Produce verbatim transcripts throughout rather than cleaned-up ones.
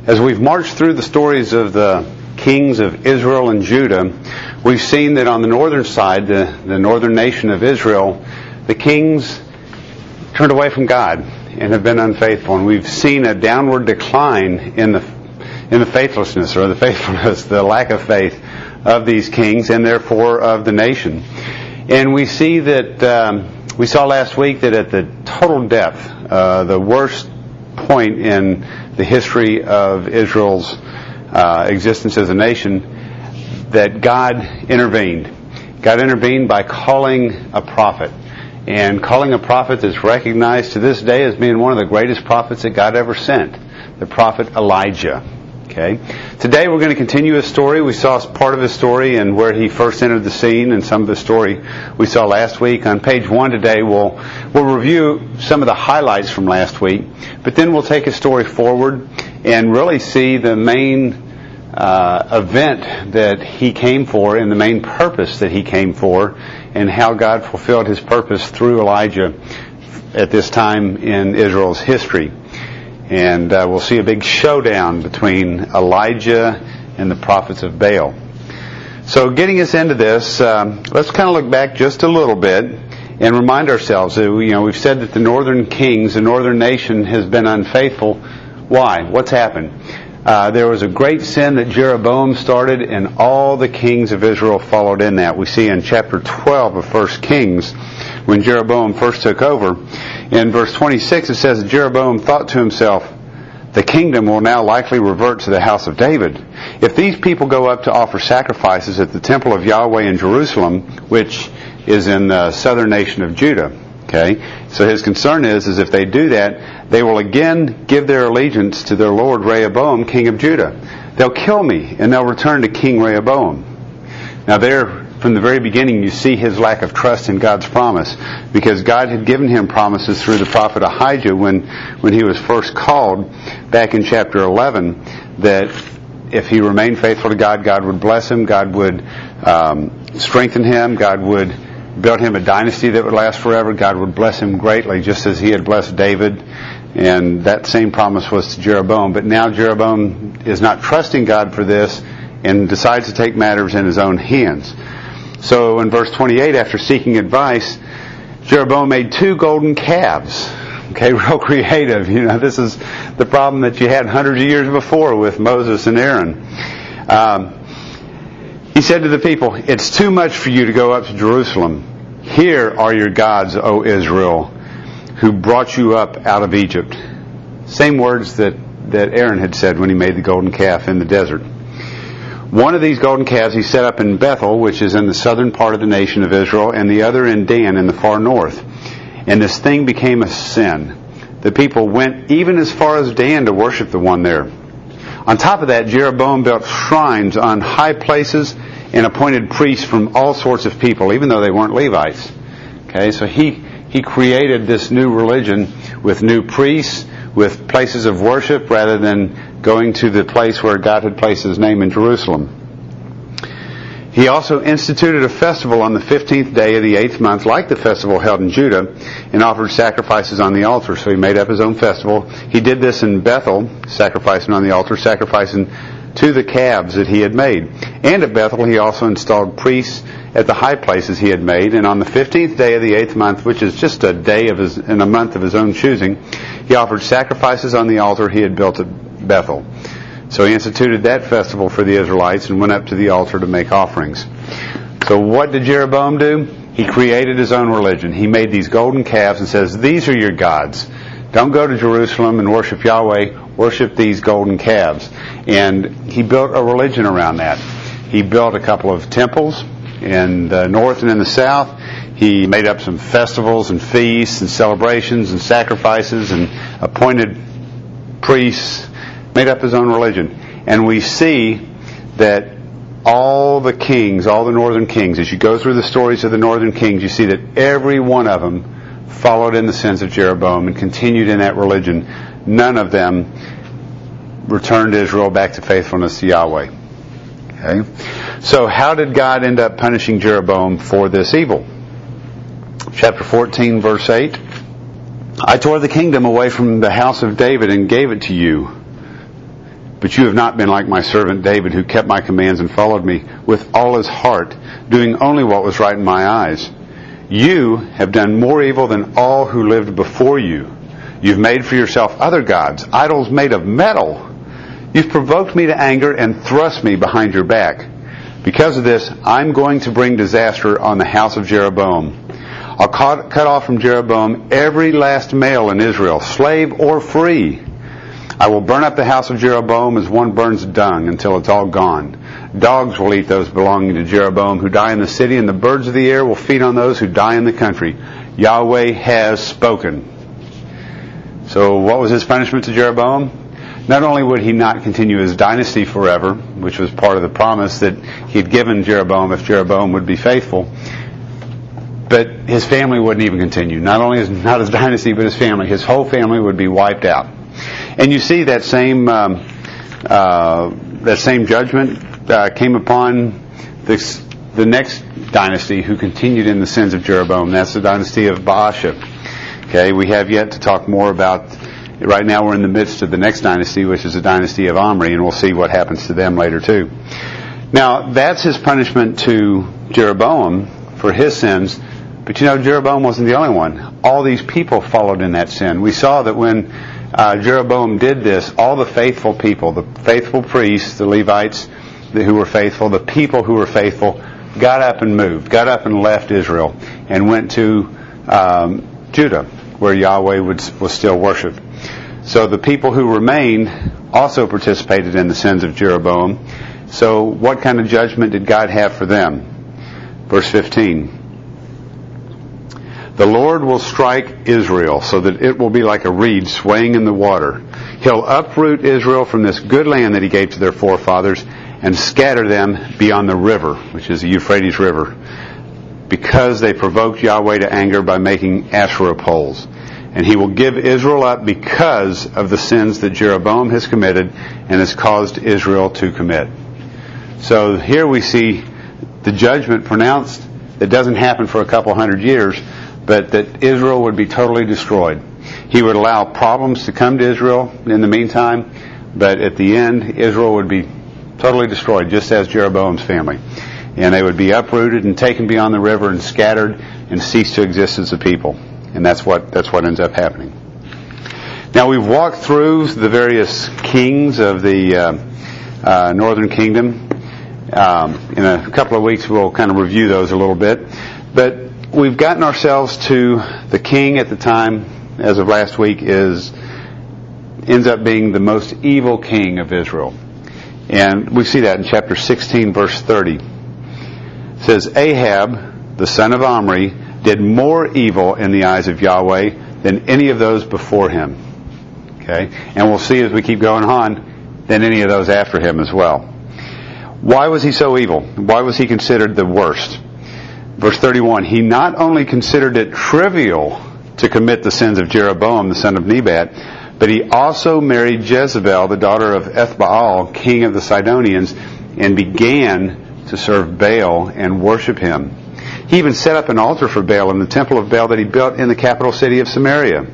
As we've marched through the stories of the kings of Israel and Judah, we've seen that on the northern side, the, the northern nation of Israel, the kings turned away from God and have been unfaithful. And we've seen a downward decline in the in the faithlessness or the faithfulness, the lack of faith of these kings and therefore of the nation. And we see that, um, we saw last week that at the total depth, uh, the worst point in the history of Israel's uh, existence as a nation, that God intervened. God intervened by calling a prophet. And calling a prophet that's recognized to this day as being one of the greatest prophets that God ever sent, the prophet Elijah. Okay. Today we're going to continue his story. We saw part of his story and where he first entered the scene, and some of the story we saw last week. On page one today, we'll we'll review some of the highlights from last week, but then we'll take his story forward and really see the main uh, event that he came for and the main purpose that he came for, and how God fulfilled his purpose through Elijah at this time in Israel's history. And uh, we'll see a big showdown between Elijah and the prophets of Baal. So getting us into this, um, let's kind of look back just a little bit and remind ourselves that, you know, we've said that the northern kings, the northern nation has been unfaithful. Why? What's happened? Uh, there was a great sin that Jeroboam started, and all the kings of Israel followed in that. We see in chapter twelve of First Kings, when Jeroboam first took over. In verse twenty-six it says that Jeroboam thought to himself, the kingdom will now likely revert to the house of David. If these people go up to offer sacrifices at the temple of Yahweh in Jerusalem, which is in the southern nation of Judah. Okay? So his concern is, is if they do that, they will again give their allegiance to their lord Rehoboam, king of Judah. They'll kill me, and they'll return to King Rehoboam. Now there, from the very beginning, you see his lack of trust in God's promise, because God had given him promises through the prophet Ahijah when, when he was first called back in chapter eleven, that if he remained faithful to God, God would bless him, God would um, strengthen him, God would build him a dynasty that would last forever, God would bless him greatly, just as he had blessed David. And that same promise was to Jeroboam. But now Jeroboam is not trusting God for this and decides to take matters in his own hands. So in verse twenty-eight, after seeking advice, Jeroboam made two golden calves. Okay, real creative. You know, this is the problem that you had hundreds of years before with Moses and Aaron. Um, he said to the people, it's too much for you to go up to Jerusalem. Here are your gods, O Israel, who brought you up out of Egypt. Same words that, that Aaron had said when he made the golden calf in the desert. One of these golden calves he set up in Bethel, which is in the southern part of the nation of Israel, and the other in Dan in the far north. And this thing became a sin. The people went even as far as Dan to worship the one there. On top of that, Jeroboam built shrines on high places and appointed priests from all sorts of people, even though they weren't Levites. Okay, so he, he created this new religion with new priests, with places of worship, rather than going to the place where God had placed his name in Jerusalem. He also instituted a festival on the fifteenth day of the eighth month, like the festival held in Judah, and offered sacrifices on the altar. So he made up his own festival. He did this in Bethel, sacrificing on the altar, sacrificing to the calves that he had made. And at Bethel he also installed priests at the high places he had made. And on the fifteenth day of the eighth month, which is just a day of his, in a month of his own choosing, he offered sacrifices on the altar he had built at Bethel. So he instituted that festival for the Israelites and went up to the altar to make offerings. So what did Jeroboam do? He created his own religion. He made these golden calves and says, these are your gods. Don't go to Jerusalem and worship Yahweh. Worship these golden calves. And he built a religion around that. He built a couple of temples in the north and in the south. He made up some festivals and feasts and celebrations and sacrifices and appointed priests, made up his own religion. And we see that all the kings, all the northern kings, as you go through the stories of the northern kings, you see that every one of them followed in the sins of Jeroboam and continued in that religion. None of them returned Israel back to faithfulness to Yahweh. Okay? So how did God end up punishing Jeroboam for this evil? Chapter fourteen, verse eight. I tore the kingdom away from the house of David and gave it to you. But you have not been like my servant David, who kept my commands and followed me with all his heart, doing only what was right in my eyes. You have done more evil than all who lived before you. You've made for yourself other gods, idols made of metal. You've provoked me to anger and thrust me behind your back. Because of this, I'm going to bring disaster on the house of Jeroboam. I'll cut off from Jeroboam every last male in Israel, slave or free. I will burn up the house of Jeroboam as one burns dung until it's all gone. Dogs will eat those belonging to Jeroboam who die in the city, and the birds of the air will feed on those who die in the country. Yahweh has spoken. So what was his punishment to Jeroboam? Not only would he not continue his dynasty forever, which was part of the promise that he had given Jeroboam if Jeroboam would be faithful, but his family wouldn't even continue. Not only his, not his dynasty, but his family. His whole family would be wiped out. And you see that same um, uh, that same judgment uh, came upon this, the next dynasty who continued in the sins of Jeroboam. That's the dynasty of Baasha. Okay, we have yet to talk more about. Right now we're in the midst of the next dynasty, which is the dynasty of Omri, and we'll see what happens to them later too. Now, that's his punishment to Jeroboam for his sins. But you know, Jeroboam wasn't the only one. All these people followed in that sin. We saw that when uh, Jeroboam did this, all the faithful people, the faithful priests, the Levites who were faithful, the people who were faithful, got up and moved, got up and left Israel, and went to um, Judah, where Yahweh would, was still worshipped. So the people who remained also participated in the sins of Jeroboam. So what kind of judgment did God have for them? Verse fifteen. The Lord will strike Israel so that it will be like a reed swaying in the water. He'll uproot Israel from this good land that he gave to their forefathers and scatter them beyond the river, which is the Euphrates River, because they provoked Yahweh to anger by making Asherah poles. And he will give Israel up because of the sins that Jeroboam has committed and has caused Israel to commit. So here we see the judgment pronounced that doesn't happen for a couple hundred years, but that Israel would be totally destroyed. He would allow problems to come to Israel in the meantime, but at the end, Israel would be totally destroyed, just as Jeroboam's family. And they would be uprooted and taken beyond the river and scattered and cease to exist as a people. And that's what that's what ends up happening. Now we've walked through the various kings of the uh, uh, northern kingdom. Um, in a couple of weeks we'll kind of review those a little bit. But we've gotten ourselves to the king at the time, as of last week, is ends up being the most evil king of Israel. And we see that in chapter sixteen, verse thirty. It says, Ahab, the son of Omri, did more evil in the eyes of Yahweh than any of those before him. Okay? And we'll see as we keep going on, than any of those after him as well. Why was he so evil? Why was he considered the worst? Verse thirty-one, he not only considered it trivial to commit the sins of Jeroboam, the son of Nebat, but he also married Jezebel, the daughter of Ethbaal, king of the Sidonians, and began to serve Baal and worship him. He even set up an altar for Baal in the temple of Baal that he built in the capital city of Samaria.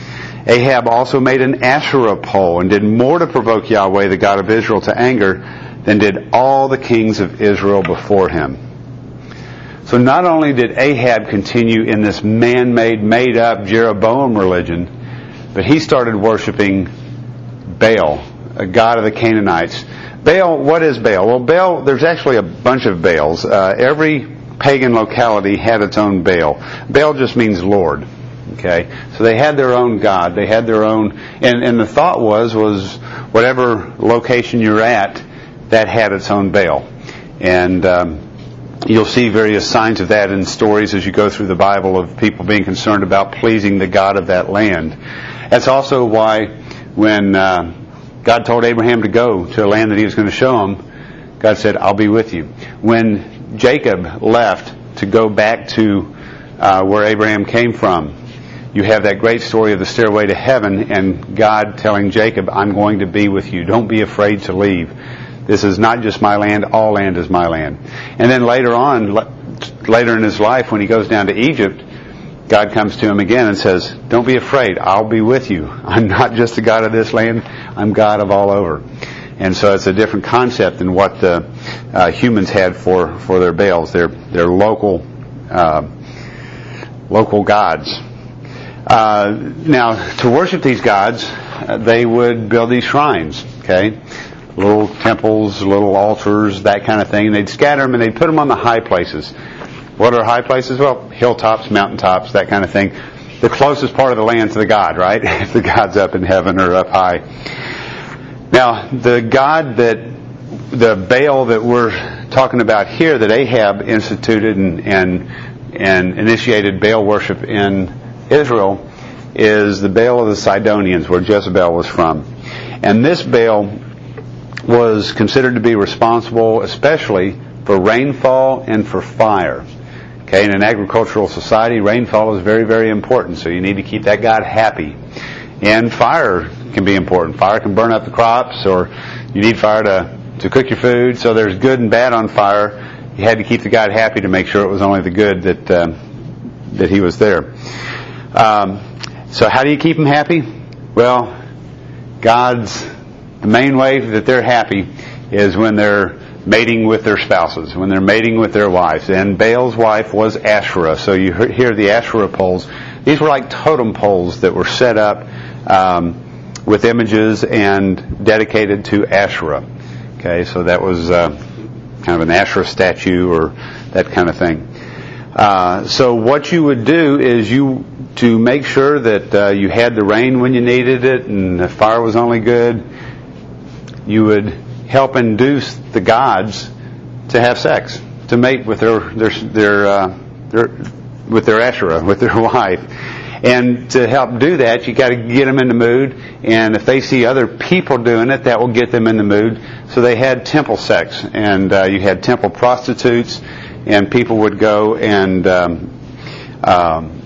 Ahab also made an Asherah pole and did more to provoke Yahweh, the God of Israel, to anger than did all the kings of Israel before him. So not only did Ahab continue in this man-made, made-up Jeroboam religion, but he started worshiping Baal, a god of the Canaanites. Baal, what is Baal? Well, Baal, there's actually a bunch of Baals. Uh, every pagan locality had its own Baal. Baal just means Lord. Okay, so they had their own god. They had their own, and, and the thought was was whatever location you're at, that had its own Baal, and um, you'll see various signs of that in stories as you go through the Bible of people being concerned about pleasing the God of that land. That's also why when uh, God told Abraham to go to a land that He was going to show him, God said, "I'll be with you." When Jacob left to go back to uh, where Abraham came from, you have that great story of the stairway to heaven and God telling Jacob, "I'm going to be with you. Don't be afraid to leave. This is not just my land. All land is my land." And then later on, later in his life, when he goes down to Egypt, God comes to him again and says, "Don't be afraid. I'll be with you. I'm not just the God of this land. I'm God of all over." And so it's a different concept than what the uh, humans had for, for their Baals, their their local uh, local gods. Uh, now, to worship these gods, uh, they would build these shrines, okay? Little temples, little altars, that kind of thing. They'd scatter them and they'd put them on the high places. What are high places? Well, hilltops, mountaintops, that kind of thing. The closest part of the land to the god, right? If the god's up in heaven or up high. Now, the god that, the Baal that we're talking about here, that Ahab instituted and, and, and initiated Baal worship in Israel, is the Baal of the Sidonians, where Jezebel was from. And this Baal was considered to be responsible especially for rainfall and for fire. Okay, in an agricultural society, rainfall is very, very important, so you need to keep that god happy. And fire can be important. Fire can burn up the crops, or you need fire to, to cook your food, so there's good and bad on fire. You had to keep the god happy to make sure it was only the good that uh, that he was there. Um, so how do you keep them happy? Well, God's, the main way that they're happy is when they're mating with their spouses, when they're mating with their wives. And Baal's wife was Asherah. So you hear the Asherah poles. These were like totem poles that were set up um, with images and dedicated to Asherah. Okay, so that was uh, kind of an Asherah statue or that kind of thing. Uh, so what you would do is you, to make sure that uh, you had the rain when you needed it and the fire was only good, you would help induce the gods to have sex, to mate with their their their, uh, their with their Asherah, with their wife. And to help do that, you got to get them in the mood. And if they see other people doing it, that will get them in the mood. So they had temple sex, and uh, you had temple prostitutes, and people would go and um, um,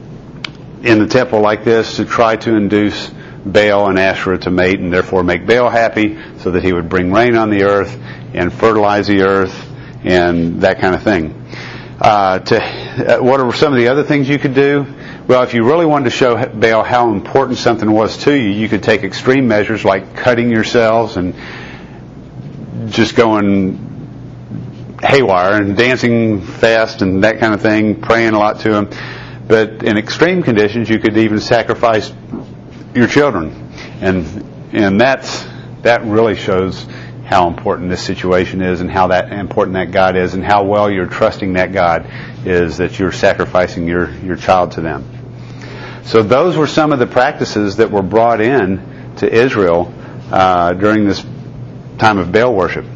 in the temple like this to try to induce Baal and Asherah to mate, and therefore make Baal happy, so that he would bring rain on the earth and fertilize the earth and that kind of thing. Uh, to uh, what are some of the other things you could do? Well, if you really wanted to show Baal how important something was to you, you could take extreme measures like cutting yourselves and just going haywire and dancing fast and that kind of thing, praying a lot to him. But in extreme conditions, you could even sacrifice your children, and and that's that really shows how important this situation is, and how that important that God is, and how well you're trusting that God is, that you're sacrificing your your child to them. So those were some of the practices that were brought in to Israel uh, during this time of Baal worship.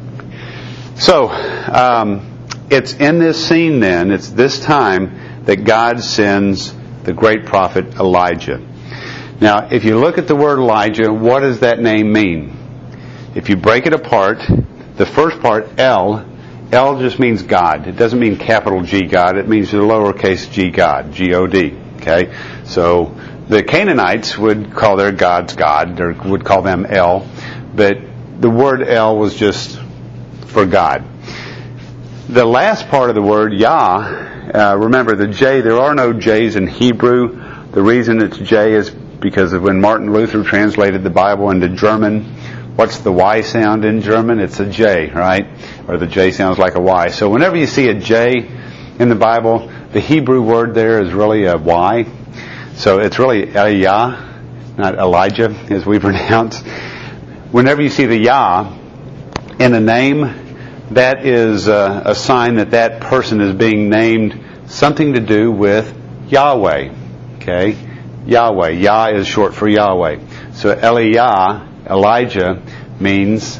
So um, it's in this scene then, it's this time that God sends the great prophet Elijah. Now, if you look at the word Elijah, what does that name mean? If you break it apart, the first part, El, El just means God. It doesn't mean capital G God. It means the lowercase g God, G O D. Okay? So the Canaanites would call their gods God, or would call them El, but the word El was just for God. The last part of the word, Yah, uh, remember the J, there are no J's in Hebrew. The reason it's J is because of when Martin Luther translated the Bible into German. What's the Y sound in German? It's a J, right? Or the J sounds like a Y. So whenever you see a J in the Bible, the Hebrew word there is really a Y. So it's really Elijah, not Elijah, as we pronounce. Whenever you see the Yah in a name, that is a, a sign that that person is being named something to do with Yahweh. Okay? Yahweh. Yah is short for Yahweh. So Eliah, Elijah, means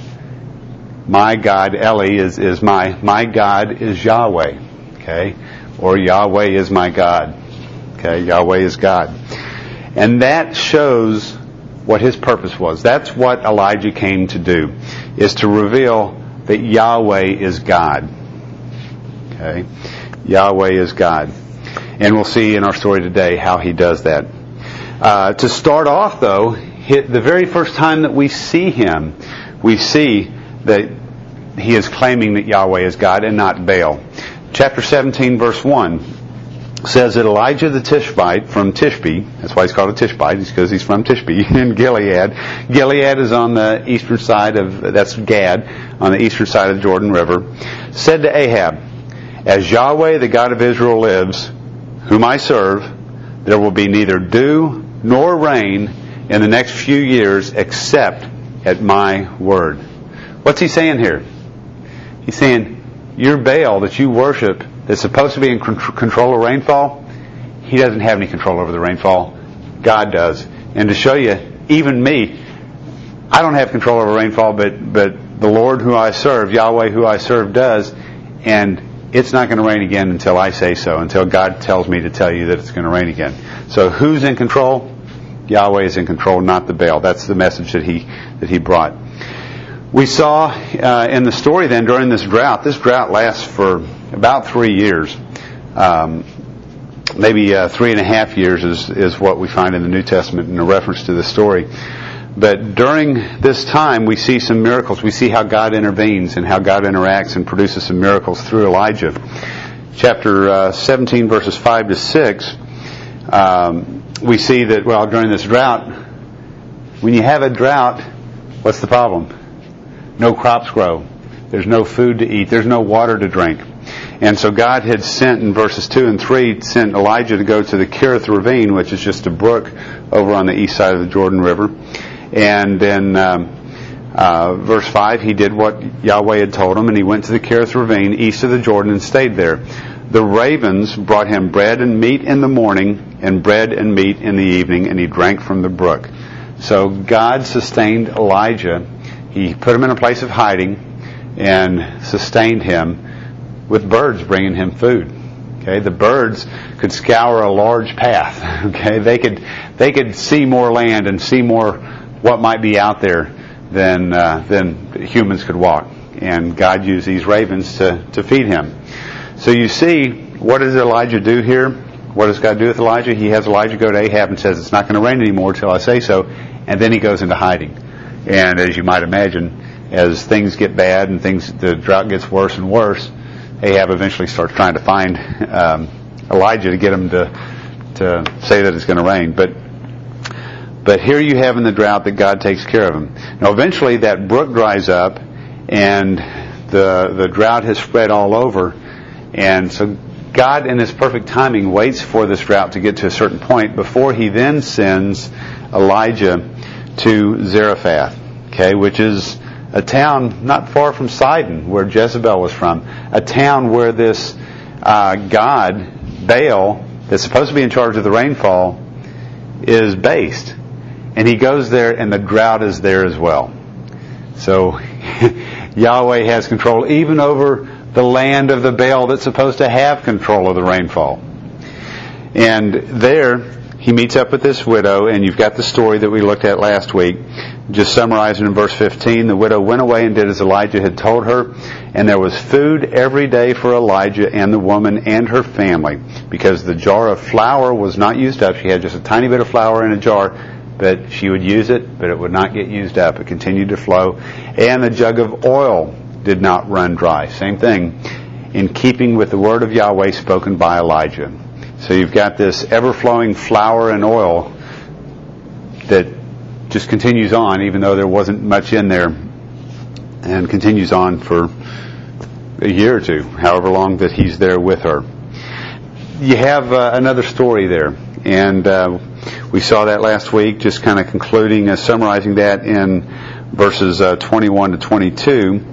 my God. Eli is, is my, my God is Yahweh. Okay? Or Yahweh is my God. Okay? Yahweh is God. And that shows what his purpose was. That's what Elijah came to do, is to reveal that Yahweh is God. Okay? Yahweh is God. And we'll see in our story today how he does that. Uh, to start off, though, the very first time that we see him, we see that he is claiming that Yahweh is God and not Baal. Chapter seventeen, verse one. says that Elijah the Tishbite from Tishbe, that's why he's called a Tishbite, it's because he's from Tishbe in Gilead. Gilead is on the eastern side of, that's Gad, on the eastern side of the Jordan River, said to Ahab, "As Yahweh the God of Israel lives, whom I serve, there will be neither dew nor rain in the next few years except at my word." What's he saying here? He's saying, your Baal that you worship that's supposed to be in control of rainfall, he doesn't have any control over the rainfall. God does. And to show you, even me, I don't have control over rainfall, but, but the Lord who I serve, Yahweh who I serve, does. And it's not going to rain again until I say so, until God tells me to tell you that it's going to rain again. So who's in control? Yahweh is in control, not the Baal. That's the message that he that he brought. We saw uh, in the story then during this drought, this drought lasts for about three years. Um, maybe uh, three and a half years is, is what we find in the New Testament in a reference to this story. But during this time, we see some miracles. We see how God intervenes and how God interacts and produces some miracles through Elijah. Chapter uh, seventeen, verses five to six, um, we see that, well, during this drought, when you have a drought, what's the problem? No crops grow. There's no food to eat. There's no water to drink. And so God had sent, in verses two and three, sent Elijah to go to the Kerith Ravine, which is just a brook over on the east side of the Jordan River. And then um, uh, verse five, he did what Yahweh had told him, and he went to the Kerith Ravine east of the Jordan and stayed there. The ravens brought him bread and meat in the morning and bread and meat in the evening, and he drank from the brook. So God sustained Elijah. He put him in a place of hiding and sustained him with birds bringing him food. Okay, the birds could scour a large path. Okay, they could they could see more land and see more what might be out there than uh, than humans could walk. And God used these ravens to to feed him. So you see, what does Elijah do here? What does God do with Elijah? He has Elijah go to Ahab and says, "It's not going to rain anymore till I say so," and then he goes into hiding. And as you might imagine, as things get bad and things, the drought gets worse and worse, Ahab eventually starts trying to find um, Elijah to get him to to say that it's going to rain. But but here you have in the drought that God takes care of him. Now eventually that brook dries up, and the the drought has spread all over, and so God in His perfect timing waits for this drought to get to a certain point before He then sends Elijah to Zarephath, okay, which is a town not far from Sidon, where Jezebel was from, a town where this uh, god, Baal, that's supposed to be in charge of the rainfall, is based. And he goes there, and the drought is there as well. So Yahweh has control even over the land of the Baal that's supposed to have control of the rainfall. And there he meets up with this widow, and you've got the story that we looked at last week. Just summarizing in verse fifteen, the widow went away and did as Elijah had told her, and there was food every day for Elijah and the woman and her family, because the jar of flour was not used up. She had just a tiny bit of flour in a jar, but she would use it, but it would not get used up. It continued to flow. And the jug of oil did not run dry. Same thing, in keeping with the word of Yahweh spoken by Elijah. So you've got this ever-flowing flour and oil that just continues on, even though there wasn't much in there, and continues on for a year or two, however long that he's there with her. You have uh, another story there, and uh, we saw that last week, just kind of concluding, uh, summarizing that in verses uh, twenty-one to twenty-two.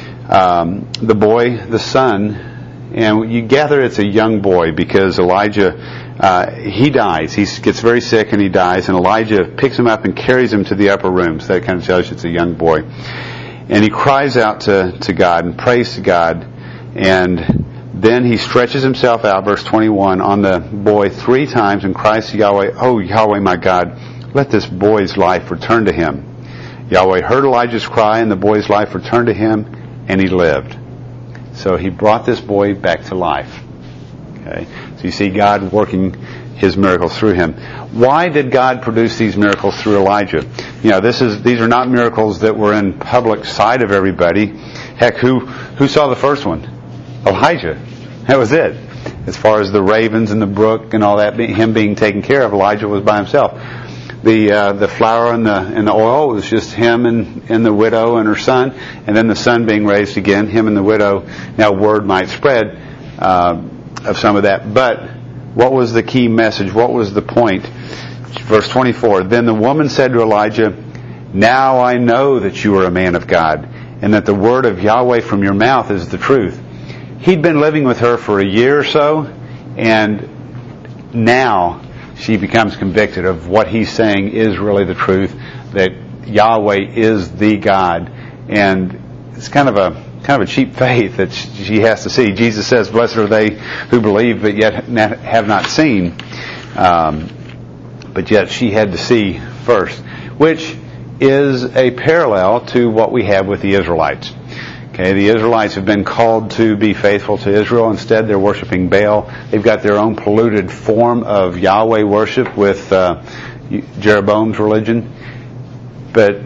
Um, the boy, the son, and you gather it's a young boy because Elijah, uh, he dies. He gets very sick and he dies, and Elijah picks him up and carries him to the upper room. So that kind of tells you it's a young boy. And he cries out to, to God and prays to God, and then he stretches himself out, verse twenty-one, on the boy three times and cries to Yahweh, "Oh, Yahweh, my God, let this boy's life return to him." Yahweh heard Elijah's cry, and the boy's life returned to him, and he lived. So he brought this boy back to life. Okay, so you see God working His miracles through him. Why did God produce these miracles through Elijah? You know, this is these are not miracles that were in public sight of everybody. Heck, who who saw the first one? Elijah. That was it. as far as the ravens and the brook and all that, him being taken care of, Elijah was by himself. The uh, the flour and the and the oil was just him and, and the widow and her son, and then the son being raised again, him and the widow. Now word might spread uh, of some of that. But what was the key message? What was the point? Verse twenty-four, then the woman said to Elijah, now I know that you are a man of God, and that the word of Yahweh from your mouth is the truth. He'd been living with her for a year or so, and now she becomes convicted of what he's saying is really the truth, that Yahweh is the God. And it's kind of a kind of a cheap faith that she has to see. Jesus says, blessed are they who believe but yet have not seen. Um, but yet she had to see first, which is a parallel to what we have with the Israelites. Okay, the Israelites have been called to be faithful to Israel. Instead, they're worshiping Baal. They've got their own polluted form of Yahweh worship with uh, Jeroboam's religion. But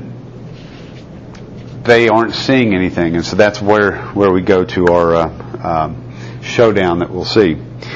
they aren't seeing anything. And so that's where, where we go to our uh, um, showdown that we'll see.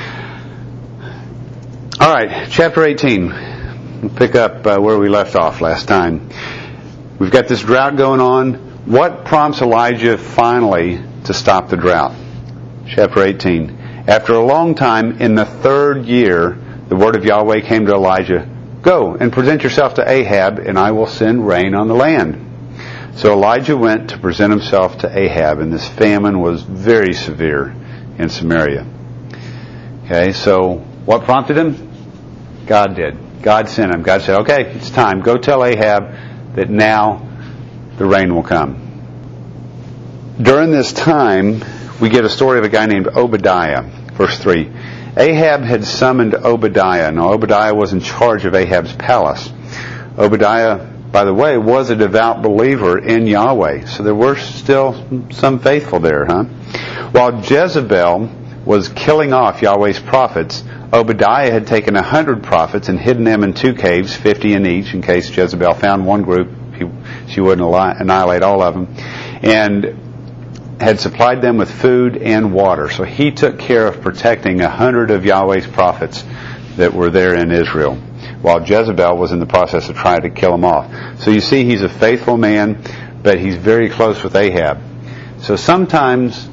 All right, chapter eighteen. We'll pick up uh, where we left off last time. We've got this drought going on. What prompts Elijah finally to stop the drought? Chapter eighteen. After a long time, in the third year, the word of Yahweh came to Elijah, go and present yourself to Ahab, and I will send rain on the land. So Elijah went to present himself to Ahab, and this famine was very severe in Samaria. Okay, so what prompted him? God did. God sent him. God said, okay, it's time. Go tell Ahab that now the rain will come. During this time, we get a story of a guy named Obadiah. Verse three. Ahab had summoned Obadiah. Now, Obadiah was in charge of Ahab's palace. Obadiah, by the way, was a devout believer in Yahweh. So there were still some faithful there, huh? While Jezebel was killing off Yahweh's prophets, Obadiah had taken a hundred prophets and hidden them in two caves, fifty in each, in case Jezebel found one group, he, she wouldn't annihilate all of them, and had supplied them with food and water. So he took care of protecting a hundred of Yahweh's prophets that were there in Israel, while Jezebel was in the process of trying to kill them off. So you see, he's a faithful man, but he's very close with Ahab. So sometimes,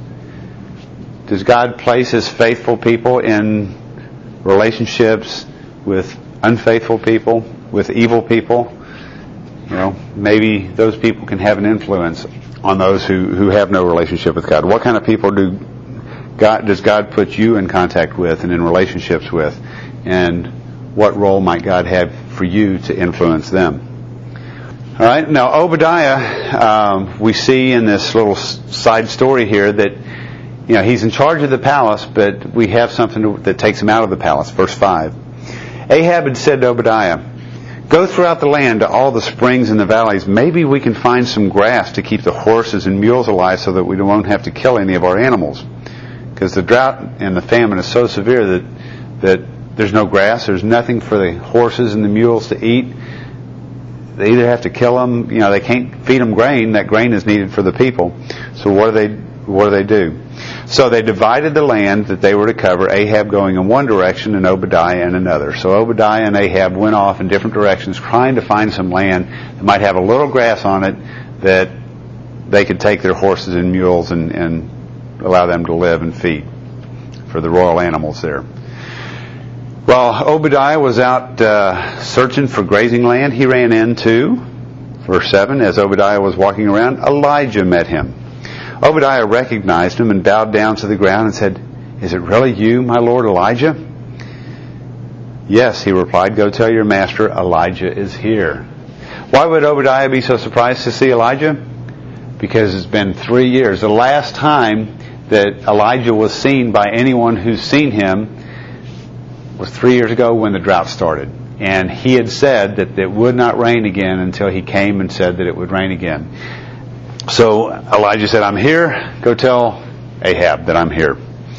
does God place his faithful people in relationships with unfaithful people, with evil people? You know, maybe those people can have an influence on those who, who have no relationship with God. What kind of people do God does God put you in contact with and in relationships with? And what role might God have for you to influence them? All right. Now, Obadiah, um, we see in this little side story here that, you know, he's in charge of the palace, but we have something to, that takes him out of the palace. Verse five. Ahab had said to Obadiah, go throughout the land to all the springs and the valleys. Maybe we can find some grass to keep the horses and mules alive so that we won't have to kill any of our animals. Because the drought and the famine is so severe that, that there's no grass, there's nothing for the horses and the mules to eat. They either have to kill them, you know, they can't feed them grain. That grain is needed for the people. So what do they, what do they do? So they divided the land that they were to cover, Ahab going in one direction and Obadiah in another. So Obadiah and Ahab went off in different directions trying to find some land that might have a little grass on it that they could take their horses and mules and, and allow them to live and feed for the royal animals there. While Obadiah was out uh, searching for grazing land, he ran into, verse seven, as Obadiah was walking around, Elijah met him. Obadiah recognized him and bowed down to the ground and said, is it really you, my lord Elijah? Yes, he replied, go tell your master Elijah is here. Why would Obadiah be so surprised to see Elijah? Because it's been three years. The last time that Elijah was seen by anyone who's seen him was three years ago when the drought started. And he had said that it would not rain again until he came and said that it would rain again. So Elijah said, I'm here. Go tell Ahab that I'm here.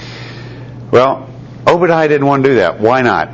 Well, Obadiah didn't want to do that. Why not?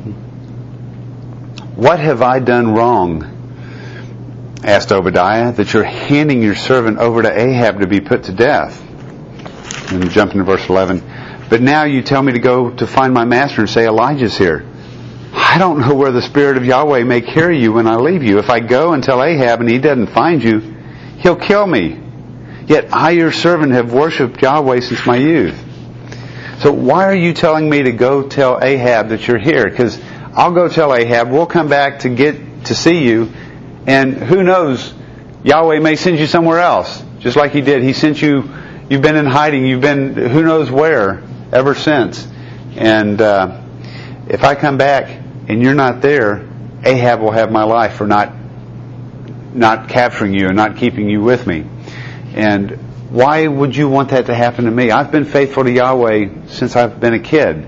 What have I done wrong? Asked Obadiah, that you're handing your servant over to Ahab to be put to death. And jump into verse eleven. But now you tell me to go to find my master and say, Elijah's here. I don't know where the Spirit of Yahweh may carry you when I leave you. If I go and tell Ahab and he doesn't find you, he'll kill me. Yet I, your servant, have worshipped Yahweh since my youth. So why are you telling me to go tell Ahab that you're here? Because I'll go tell Ahab, we'll come back to get to see you, and who knows, Yahweh may send you somewhere else. Just like He did. He sent you, you've been in hiding, you've been who knows where ever since. And uh, if I come back and you're not there, Ahab will have my life for not not capturing you and not keeping you with me. And why would you want that to happen to me? I've been faithful to Yahweh since I've been a kid.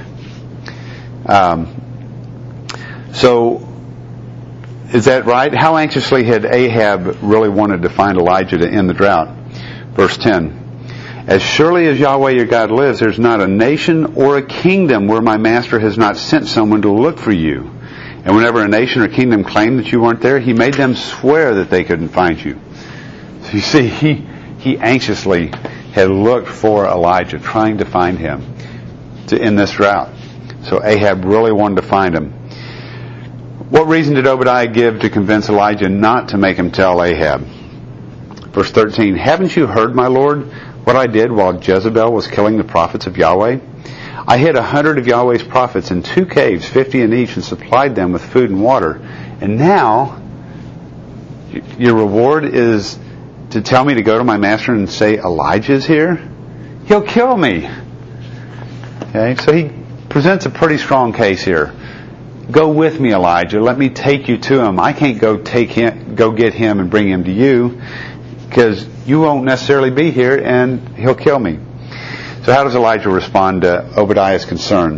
Um, so, is that right? How anxiously had Ahab really wanted to find Elijah to end the drought? Verse ten. As surely as Yahweh your God lives, there's not a nation or a kingdom where my master has not sent someone to look for you. And whenever a nation or kingdom claimed that you weren't there, he made them swear that they couldn't find you. So you see, he, he anxiously had looked for Elijah, trying to find him to end this drought. So Ahab really wanted to find him. What reason did Obadiah give to convince Elijah not to make him tell Ahab? Verse thirteen, haven't you heard, my Lord, what I did while Jezebel was killing the prophets of Yahweh? I hid a hundred of Yahweh's prophets in two caves, fifty in each, and supplied them with food and water. And now, your reward is to tell me to go to my master and say, Elijah's here? He'll kill me. Okay, so he presents a pretty strong case here. Go with me, Elijah. Let me take you to him. I can't go take him, go get him and bring him to you, because you won't necessarily be here and he'll kill me. So how does Elijah respond to Obadiah's concern?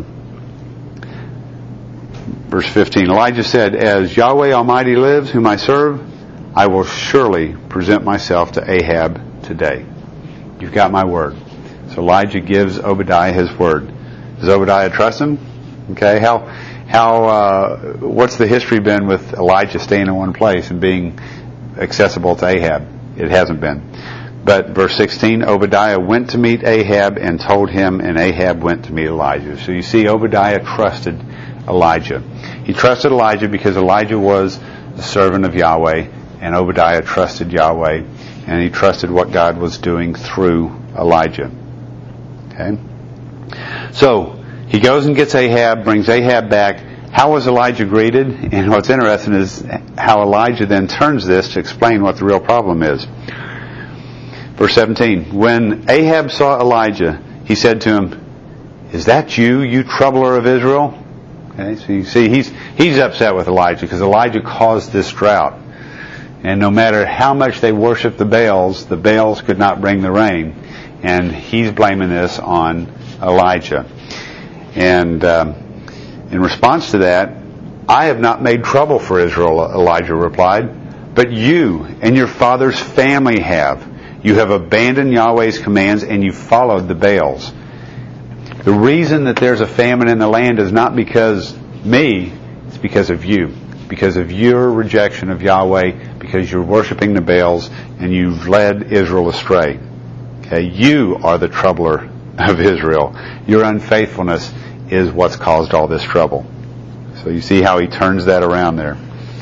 Verse fifteen, Elijah said, as Yahweh Almighty lives, whom I serve, I will surely present myself to Ahab today. You've got my word. So Elijah gives Obadiah his word. Does Obadiah trust him? Okay, how, how, uh, what's the history been with Elijah staying in one place and being accessible to Ahab? It hasn't been. But verse sixteen, Obadiah went to meet Ahab and told him, and Ahab went to meet Elijah. So you see, Obadiah trusted Elijah. He trusted Elijah because Elijah was the servant of Yahweh, and Obadiah trusted Yahweh, and he trusted what God was doing through Elijah. Okay? So, he goes and gets Ahab, brings Ahab back. How was Elijah greeted? And what's interesting is how Elijah then turns this to explain what the real problem is. Verse seventeen, when Ahab saw Elijah, he said to him, is that you, you troubler of Israel? Okay, so you see, he's, he's upset with Elijah because Elijah caused this drought. And no matter how much they worshiped the Baals, the Baals could not bring the rain. And he's blaming this on Elijah. And um, in response to that, I have not made trouble for Israel, Elijah replied, but you and your father's family have. You have abandoned Yahweh's commands and you followed the Baals. The reason that there's a famine in the land is not because me, it's because of you. Because of your rejection of Yahweh, because you're worshiping the Baals and you've led Israel astray. Okay, you are the troubler of Israel. Your unfaithfulness is what's caused all this trouble. So you see how he turns that around there.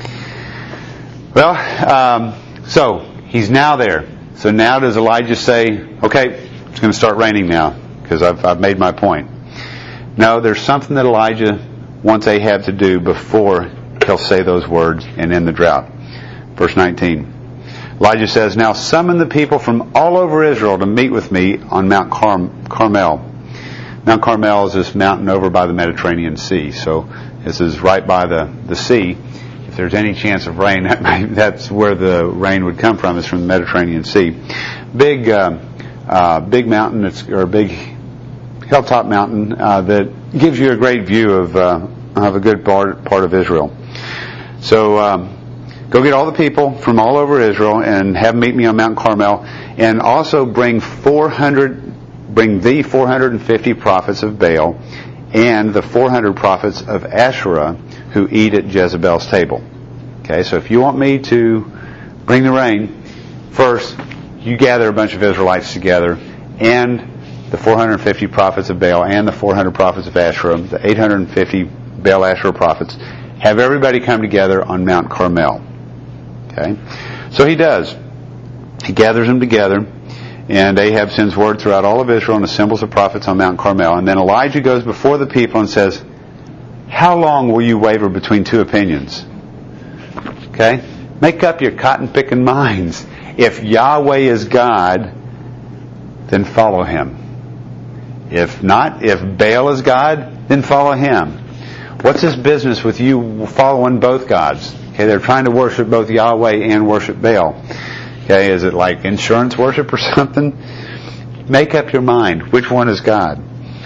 Well, um, so he's now there. So now does Elijah say, okay, it's going to start raining now because I've, I've made my point. No, there's something that Elijah wants Ahab to do before he'll say those words and end the drought. Verse nineteen. Elijah says, now summon the people from all over Israel to meet with me on Mount Car- Carmel. Mount Carmel is this mountain over by the Mediterranean Sea. So this is right by the, the sea. If there's any chance of rain, that may, that's where the rain would come from, is from the Mediterranean Sea. Big, uh, uh, big mountain, it's, or a big hilltop mountain uh, that gives you a great view of, uh, of a good part, part of Israel. So um, go get all the people from all over Israel and have them meet me on Mount Carmel, and also bring four hundred, bring the four hundred fifty prophets of Baal and the four hundred prophets of Asherah who eat at Jezebel's table. Okay, so if you want me to bring the rain, first you gather a bunch of Israelites together and the four hundred fifty prophets of Baal and the four hundred prophets of Asherah, the eight hundred fifty Baal Asherah prophets, have everybody come together on Mount Carmel. Okay? So he does. He gathers them together, and Ahab sends word throughout all of Israel and assembles the prophets on Mount Carmel. And then Elijah goes before the people and says, how long will you waver between two opinions? Okay? Make up your cotton-picking minds. If Yahweh is God, then follow him. If not, if Baal is God, then follow him. What's this business with you following both gods? Okay, they're trying to worship both Yahweh and worship Baal. Okay, is it like insurance worship or something? Make up your mind. Which one is God?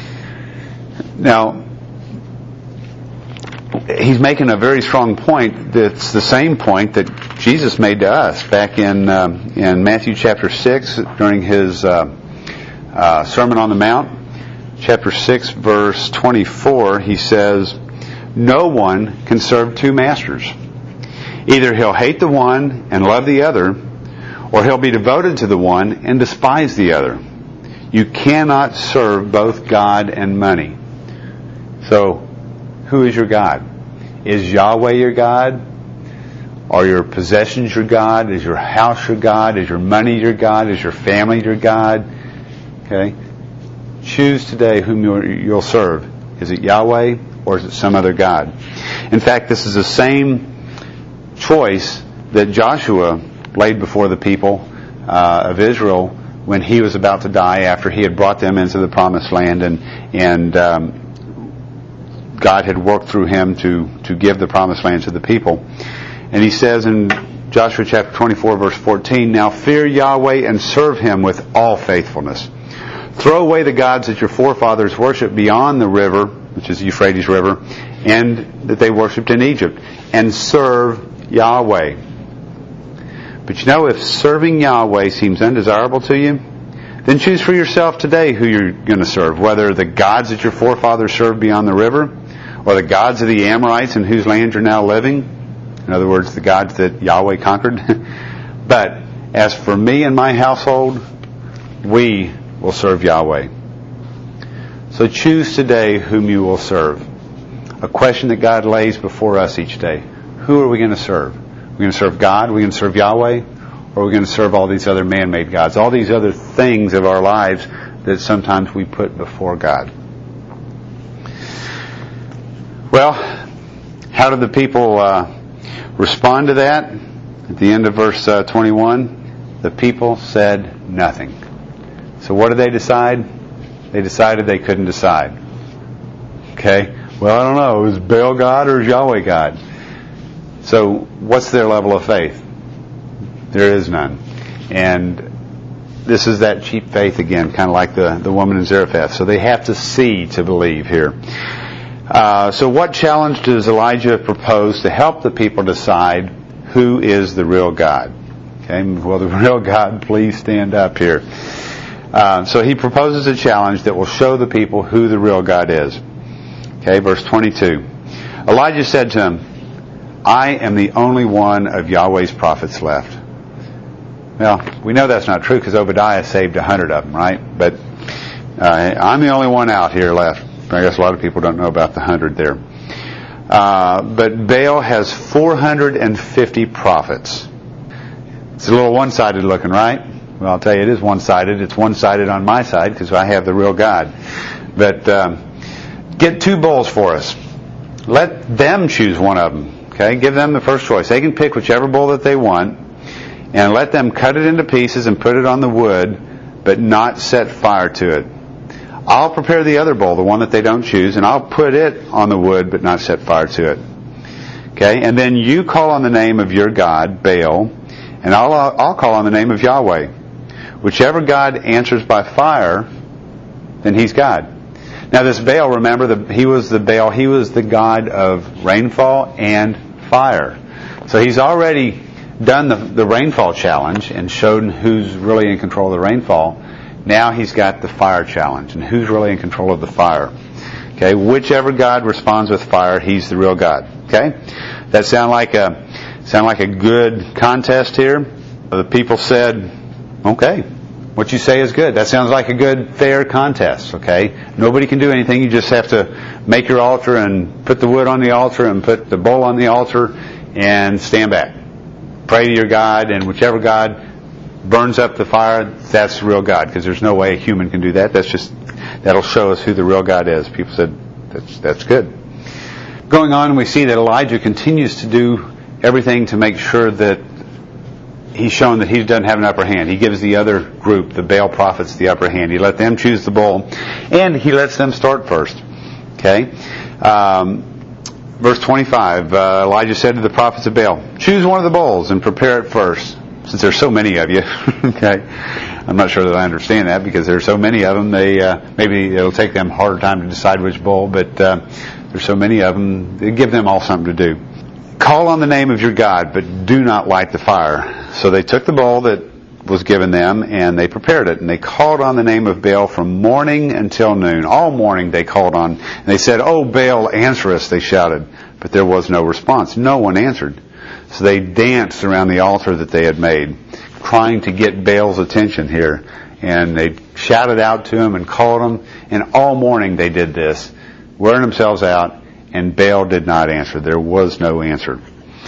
Now, he's making a very strong point that's the same point that Jesus made to us back in um, in Matthew chapter six during his uh, uh, Sermon on the Mount. Chapter six, verse twenty-four, he says, no one can serve two masters. Either he'll hate the one and love the other, or he'll be devoted to the one and despise the other. You cannot serve both God and money. So, who is your God? Is Yahweh your God? Are your possessions your God? Is your house your God? Is your money your God? Is your family your God? Okay? Choose today whom you'll serve. Is it Yahweh or is it some other God? In fact, this is the same choice that Joshua laid before the people uh, of Israel when he was about to die after he had brought them into the promised land and and um, God had worked through him to, to give the promised land to the people. And he says in Joshua chapter twenty-four, verse fourteen, now fear Yahweh and serve him with all faithfulness. Throw away the gods that your forefathers worshipped beyond the river, which is the Euphrates River, and that they worshipped in Egypt, and serve Yahweh. But you know, if serving Yahweh seems undesirable to you, then choose for yourself today who you're going to serve, whether the gods that your forefathers served beyond the river, or the gods of the Amorites in whose land you're now living. In other words, the gods that Yahweh conquered. But as for me and my household, we will serve Yahweh. So choose today whom you will serve. A question that God lays before us each day. Who are we going to serve? We're going to serve God? Are we going to serve Yahweh? Or are we going to serve all these other man-made gods? All these other things of our lives that sometimes we put before God. Well, how did the people uh, respond to that? At the end of verse uh, twenty-one, the people said nothing. So what did they decide? They decided they couldn't decide. Okay? Well, I don't know. Is Baal God or is Yahweh God? So what's their level of faith? There is none. And this is that cheap faith again, kind of like the, the woman in Zarephath. So they have to see to believe here. Uh, so what challenge does Elijah propose to help the people decide who is the real God? Okay, will the real God please stand up here? Uh, so he proposes a challenge that will show the people who the real God is. Okay, verse twenty-two. Elijah said to him, I am the only one of Yahweh's prophets left. Well, we know that's not true because Obadiah saved a hundred of them, right? But uh, I'm the only one out here left. I guess a lot of people don't know about the hundred there. Uh, but Baal has four hundred fifty prophets. It's a little one-sided looking, right? Well, I'll tell you, it is one-sided. It's one-sided on my side because I have the real God. But um, get two bulls for us. Let them choose one of them. Okay, give them the first choice. They can pick whichever bull that they want, and let them cut it into pieces and put it on the wood, but not set fire to it. I'll prepare the other bull, the one that they don't choose, and I'll put it on the wood, but not set fire to it. Okay, and then you call on the name of your God, Baal, and I'll I'll call on the name of Yahweh. Whichever God answers by fire, then he's God. Now this Baal, remember, the, he was the Baal, he was the God of rainfall and fire. So he's already done the, the rainfall challenge and showed who's really in control of the rainfall. Now he's got the fire challenge, and who's really in control of the fire. Okay, whichever God responds with fire, he's the real God. Okay, that sound like a sound like a good contest here? The people said, "Okay, What you say is good. That sounds like a good, fair contest, okay? Nobody can do anything. You just have to make your altar and put the wood on the altar and put the bowl on the altar and stand back. Pray to your God, and whichever God burns up the fire, that's the real God, because there's no way a human can do that. That's just, that'll show us who the real God is. People said, that's, that's good. Going on, we see that Elijah continues to do everything to make sure that he's shown that he doesn't have an upper hand. He gives the other group, the Baal prophets, the upper hand. He let them choose the bull, and he lets them start first. Okay? Um, verse twenty-five, uh, Elijah said to the prophets of Baal, choose one of the bulls and prepare it first, since there's so many of you. Okay? I'm not sure that I understand that, because there's so many of them. They uh, maybe it'll take them a harder time to decide which bull, but uh, there's so many of them. They give them all something to do. Call on the name of your God, but do not light the fire. So they took the bowl that was given them, and they prepared it. And they called on the name of Baal from morning until noon. All morning they called on. And they said, "Oh, Baal, answer us," they shouted. But there was no response. No one answered. So they danced around the altar that they had made, trying to get Baal's attention here. And they shouted out to him and called him. And all morning they did this, wearing themselves out. And Baal did not answer. There was no answer.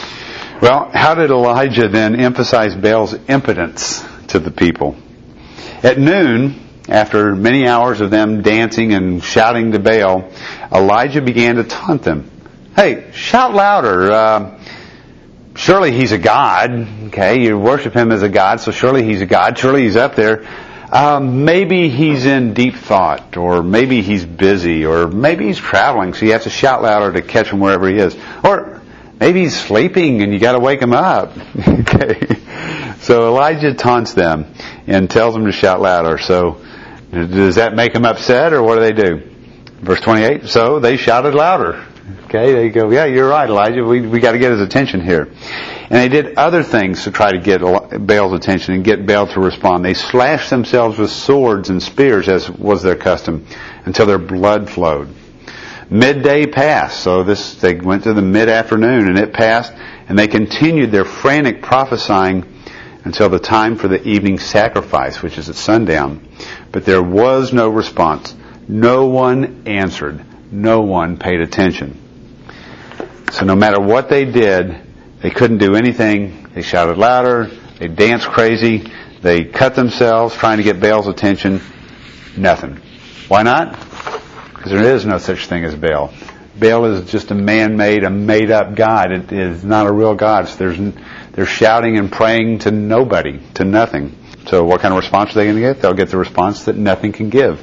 Well, how did Elijah then emphasize Baal's impotence to the people? At noon, after many hours of them dancing and shouting to Baal, Elijah began to taunt them. Hey, shout louder. Uh, surely he's a god. Okay, you worship him as a god, so surely he's a god. Surely he's up there. Um, maybe he's in deep thought, or maybe he's busy, or maybe he's traveling, so you have to shout louder to catch him wherever he is. Or maybe he's sleeping and you got to wake him up. Okay, so Elijah taunts them and tells them to shout louder. So does that make them upset, or what do they do? Verse twenty-eight. So they shouted louder. Okay, they go, yeah, you're right, Elijah. We we got to get his attention here. And they did other things to try to get Baal's attention and get Baal to respond. They slashed themselves with swords and spears, as was their custom, until their blood flowed. Midday passed, so this they went to the mid-afternoon, and it passed, and they continued their frantic prophesying until the time for the evening sacrifice, which is at sundown. But there was no response. No one answered. No one paid attention. So no matter what they did, they couldn't do anything. They shouted louder. They danced crazy. They cut themselves trying to get Baal's attention. Nothing. Why not? Because there is no such thing as Baal. Baal is just a man-made, a made-up god. It is not a real god. So there's, they're shouting and praying to nobody, to nothing. So what kind of response are they going to get? They'll get the response that nothing can give.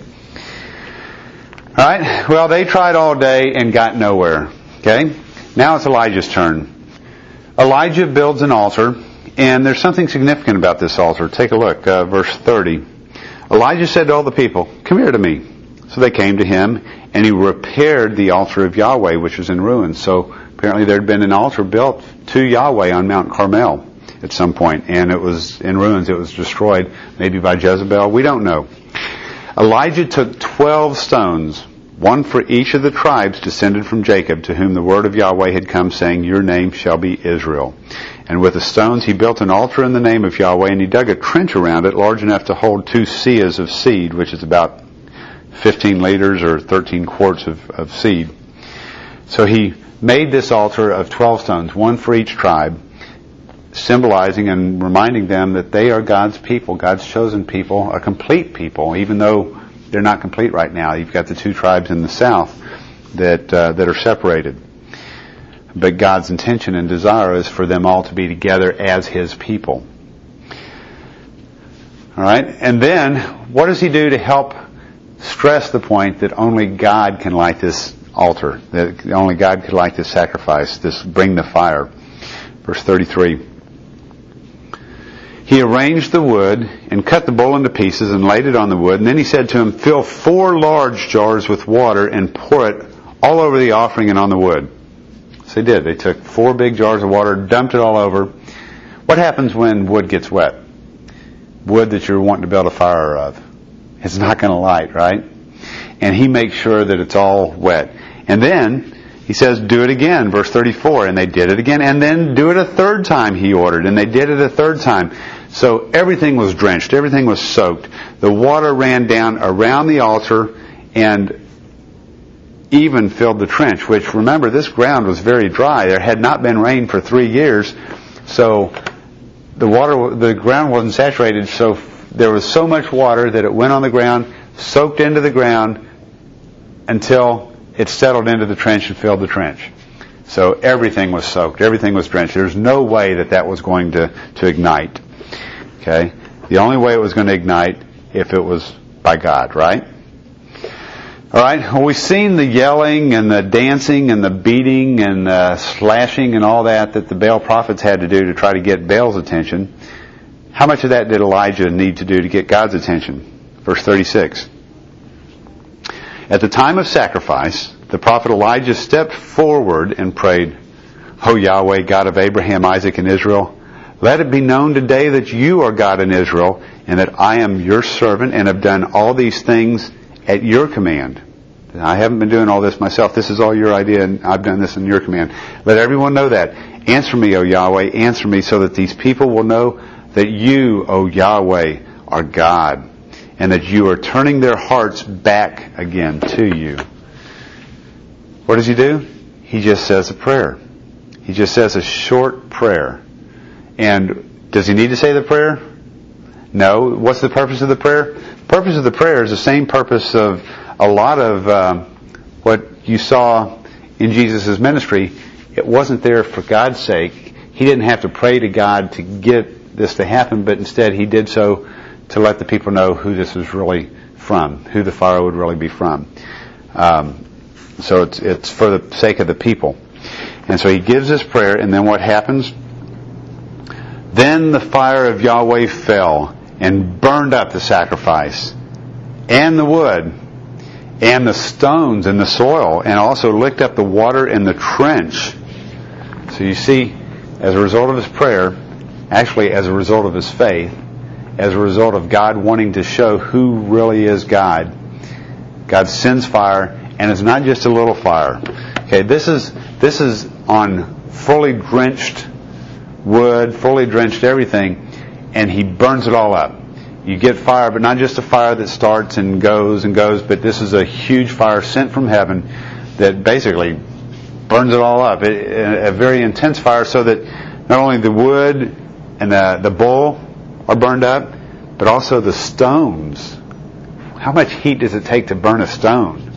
All right. Well, they tried all day and got nowhere. Okay. Now it's Elijah's turn. Elijah builds an altar, and there's something significant about this altar. Take a look, uh, verse thirty. Elijah said to all the people, "Come here to me." So they came to him, and he repaired the altar of Yahweh, which was in ruins. So apparently there had been an altar built to Yahweh on Mount Carmel at some point, and it was in ruins. It was destroyed, maybe by Jezebel. We don't know. Elijah took twelve stones, one for each of the tribes descended from Jacob, to whom the word of Yahweh had come, saying, "Your name shall be Israel." And with the stones he built an altar in the name of Yahweh, and he dug a trench around it large enough to hold two seahs of seed, which is about fifteen liters or thirteen quarts of, of seed. So he made this altar of twelve stones, one for each tribe, symbolizing and reminding them that they are God's people, God's chosen people, a complete people, even though they're not complete right now. You've got the two tribes in the south that uh, that are separated. But God's intention and desire is for them all to be together as His people. All right? And then, what does He do to help stress the point that only God can light this altar, that only God could light this sacrifice, this bring the fire? Verse thirty-three. He arranged the wood and cut the bull into pieces and laid it on the wood. And then he said to him, "Fill four large jars with water and pour it all over the offering and on the wood." So they did. They took four big jars of water, dumped it all over. What happens when wood gets wet? Wood that you're wanting to build a fire of. It's not going to light, right? And he makes sure that it's all wet. And then He says, do it again, verse thirty-four, and they did it again, and then do it a third time, he ordered, and they did it a third time. So everything was drenched, everything was soaked. The water ran down around the altar and even filled the trench, which, remember, this ground was very dry. There had not been rain for three years, so the water, the ground wasn't saturated, so there was so much water that it went on the ground, soaked into the ground until it settled into the trench and filled the trench. So everything was soaked, everything was drenched. There's no way that that was going to, to ignite. Okay? The only way it was going to ignite if it was by God, right? All right, well, we've seen the yelling and the dancing and the beating and the slashing and all that that the Baal prophets had to do to try to get Baal's attention. How much of that did Elijah need to do to get God's attention? Verse thirty-six. At the time of sacrifice, the prophet Elijah stepped forward and prayed, O Yahweh, God of Abraham, Isaac, and Israel, let it be known today that you are God in Israel, and that I am your servant and have done all these things at your command. I haven't been doing all this myself. This is all your idea, and I've done this in your command. Let everyone know that. Answer me, O Yahweh, answer me, so that these people will know that you, O Yahweh, are God, and that you are turning their hearts back again to you. What does he do? He just says a prayer. He just says a short prayer. And does he need to say the prayer? No. What's the purpose of the prayer? The purpose of the prayer is the same purpose of a lot of uh, what you saw in Jesus' ministry. It wasn't there for God's sake. He didn't have to pray to God to get this to happen, but instead he did so to let the people know who this was really from, who the fire would really be from. Um, so it's it's for the sake of the people. And so he gives this prayer, and then what happens? Then the fire of Yahweh fell and burned up the sacrifice and the wood and the stones and the soil, and also licked up the water in the trench. So you see, as a result of his prayer, actually as a result of his faith, as a result of God wanting to show who really is God, God sends fire, and it's not just a little fire. Okay, this is this is on fully drenched wood, fully drenched everything, and he burns it all up. You get fire, but not just a fire that starts and goes and goes, but this is a huge fire sent from heaven that basically burns it all up. It, a very intense fire, so that not only the wood and the, the bull are burned up, but also the stones. How much heat does it take to burn a stone?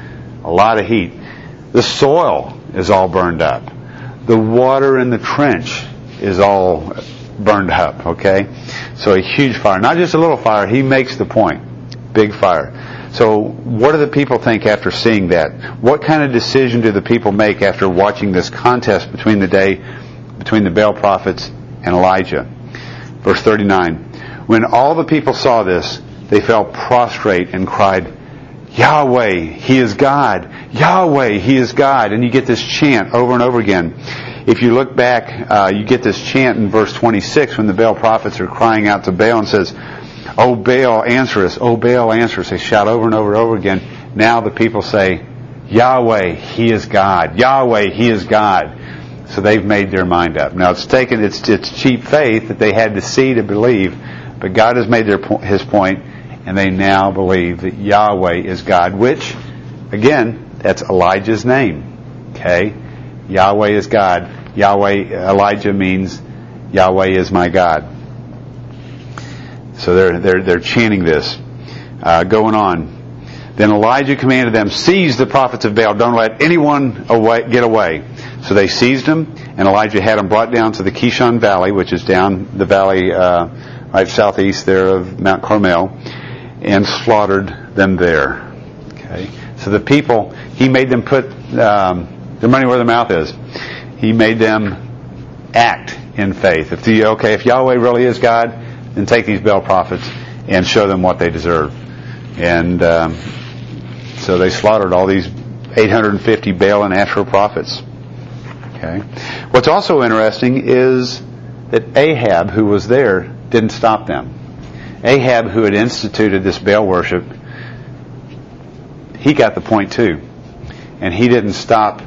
A lot of heat. The soil is all burned up. The water in the trench is all burned up, okay? So a huge fire. Not just a little fire. He makes the point. Big fire. So what do the people think after seeing that? What kind of decision do the people make after watching this contest between the day, between the Baal prophets and Elijah? Verse thirty-nine. When all the people saw this, they fell prostrate and cried, Yahweh, He is God. Yahweh, He is God. And you get this chant over and over again. If you look back, uh, you get this chant in verse twenty-six when the Baal prophets are crying out to Baal and says, O Baal, answer us. O Baal, answer us. They shout over and over and over again. Now the people say, Yahweh, He is God. Yahweh, He is God. So they've made their mind up. Now it's taken, it's, it's cheap faith that they had to see to believe, but God has made their His point, and they now believe that Yahweh is God, which, again, that's Elijah's name. Okay? Yahweh is God. Yahweh, Elijah means Yahweh is my God. So they're they're they're chanting this, uh, going on. Then Elijah commanded them, seize the prophets of Baal. Don't let anyone away, get away. So they seized them, and Elijah had them brought down to the Kishon Valley, which is down the valley uh, right southeast there of Mount Carmel, and slaughtered them there. Okay. So the people, he made them put um, their money where their mouth is. He made them act in faith. If the okay, if Yahweh really is God, then take these Baal prophets and show them what they deserve. And um, so they slaughtered all these eight hundred fifty Baal and Asherah prophets. Okay. What's also interesting is that Ahab, who was there, didn't stop them. Ahab, who had instituted this Baal worship, he got the point too. And he didn't stop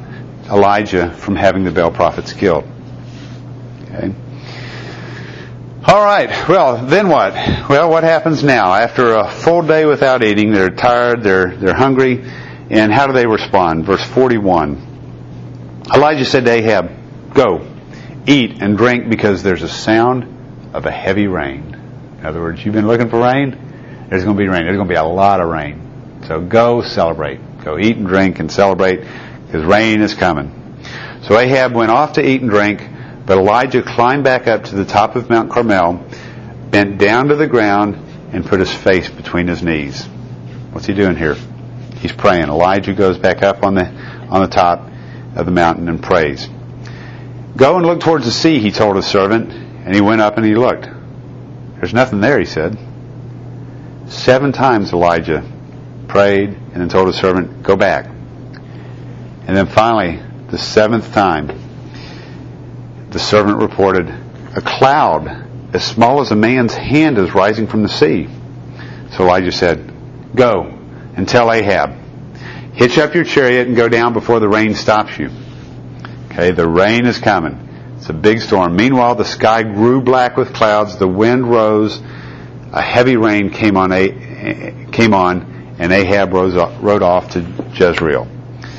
Elijah from having the Baal prophets killed. Okay. All right. Well, then what? Well, what happens now? After a full day without eating, they're tired, they're they're hungry, and how do they respond? Verse forty-one. Elijah said to Ahab, "Go, eat and drink, because there's a sound of a heavy rain." In other words, you've been looking for rain? There's going to be rain. There's going to be a lot of rain. So go celebrate. Go eat and drink and celebrate, because rain is coming. So Ahab went off to eat and drink, but Elijah climbed back up to the top of Mount Carmel, bent down to the ground, and put his face between his knees. What's he doing here? He's praying. Elijah goes back up on the on the top of the mountain and prays. "Go and look towards the sea," he told his servant, and he went up and he looked. "There's nothing there," he said. Seven times Elijah prayed and then told his servant, "Go back." And then finally, the seventh time, the servant reported, "A cloud as small as a man's hand is rising from the sea." So Elijah said, "Go and tell Ahab, hitch up your chariot and go down before the rain stops you." Okay, the rain is coming. It's a big storm. Meanwhile, the sky grew black with clouds. The wind rose. A heavy rain came on, came on and Ahab rose, rode off to Jezreel.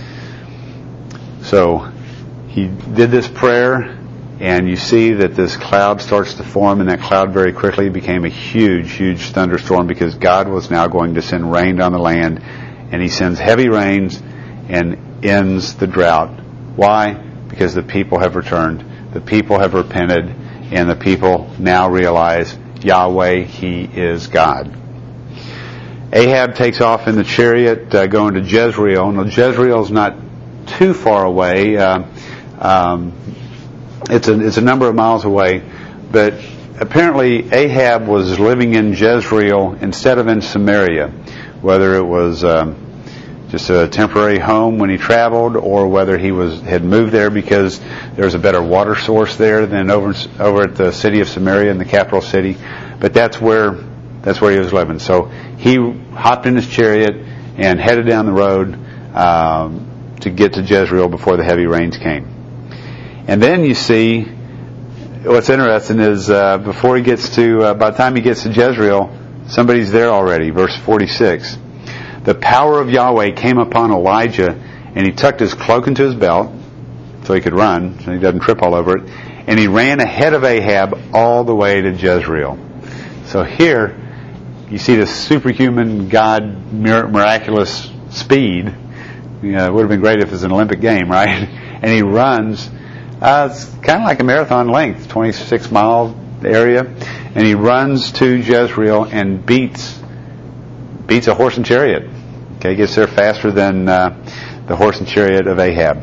So he did this prayer, and you see that this cloud starts to form, and that cloud very quickly became a huge, huge thunderstorm, because God was now going to send rain down the land, and he sends heavy rains and ends the drought. Why? Because the people have returned. The people have repented, and the people now realize Yahweh, he is God. Ahab takes off in the chariot uh, going to Jezreel. Now, Jezreel's not too far away. Uh, um, it's a it's a number of miles away, but apparently Ahab was living in Jezreel instead of in Samaria, whether it was um, just a temporary home when he traveled, or whether he was had moved there because there was a better water source there than over over at the city of Samaria, in the capital city. But that's where that's where he was living. So he hopped in his chariot and headed down the road um, to get to Jezreel before the heavy rains came. And then you see, what's interesting is uh, before he gets to, uh, by the time he gets to Jezreel, somebody's there already. Verse forty-six. The power of Yahweh came upon Elijah, and he tucked his cloak into his belt so he could run, so he doesn't trip all over it. And he ran ahead of Ahab all the way to Jezreel. So here, you see this superhuman God miraculous speed. You know, it would have been great if it was an Olympic game, right? And he runs. Uh, it's kind of like a marathon length, twenty-six mile area. And he runs to Jezreel and beats beats a horse and chariot. Okay, gets there faster than uh, the horse and chariot of Ahab.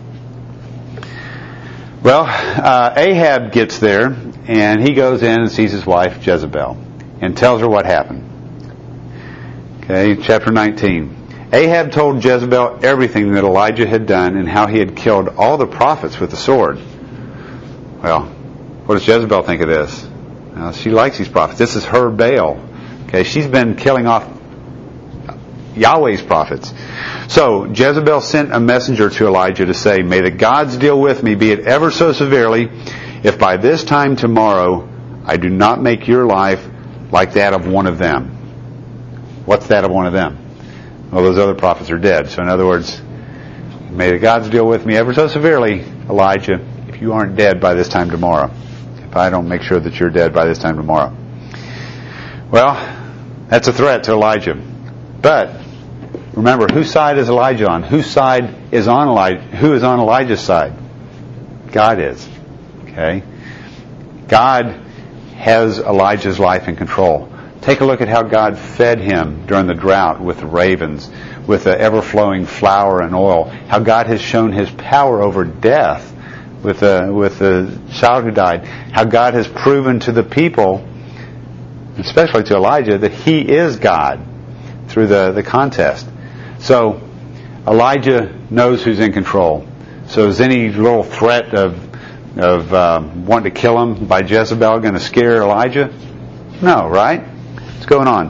Well, uh, Ahab gets there, and he goes in and sees his wife Jezebel and tells her what happened. Okay, chapter nineteen. Ahab told Jezebel everything that Elijah had done and how he had killed all the prophets with the sword. Well, what does Jezebel think of this? Well, she likes these prophets. This is her Baal. Okay, she's been killing off Yahweh's prophets. So Jezebel sent a messenger to Elijah to say, "May the gods deal with me, be it ever so severely, if by this time tomorrow I do not make your life like that of one of them." What's that of one of them? Well, those other prophets are dead. So in other words, may the gods deal with me ever so severely, Elijah, if you aren't dead by this time tomorrow. If I don't make sure that you're dead by this time tomorrow. Well, that's a threat to Elijah. But remember, whose side is Elijah on? Whose side is on Elijah? Who is on Elijah's side? God is. Okay? God has Elijah's life in control. Take a look at how God fed him during the drought with the ravens, with the ever-flowing flour and oil. How God has shown his power over death with the, with the child who died. How God has proven to the people, especially to Elijah, that he is God through the, the contest. So Elijah knows who's in control. So is any little threat of of um, wanting to kill him by Jezebel going to scare Elijah? No, right? What's going on?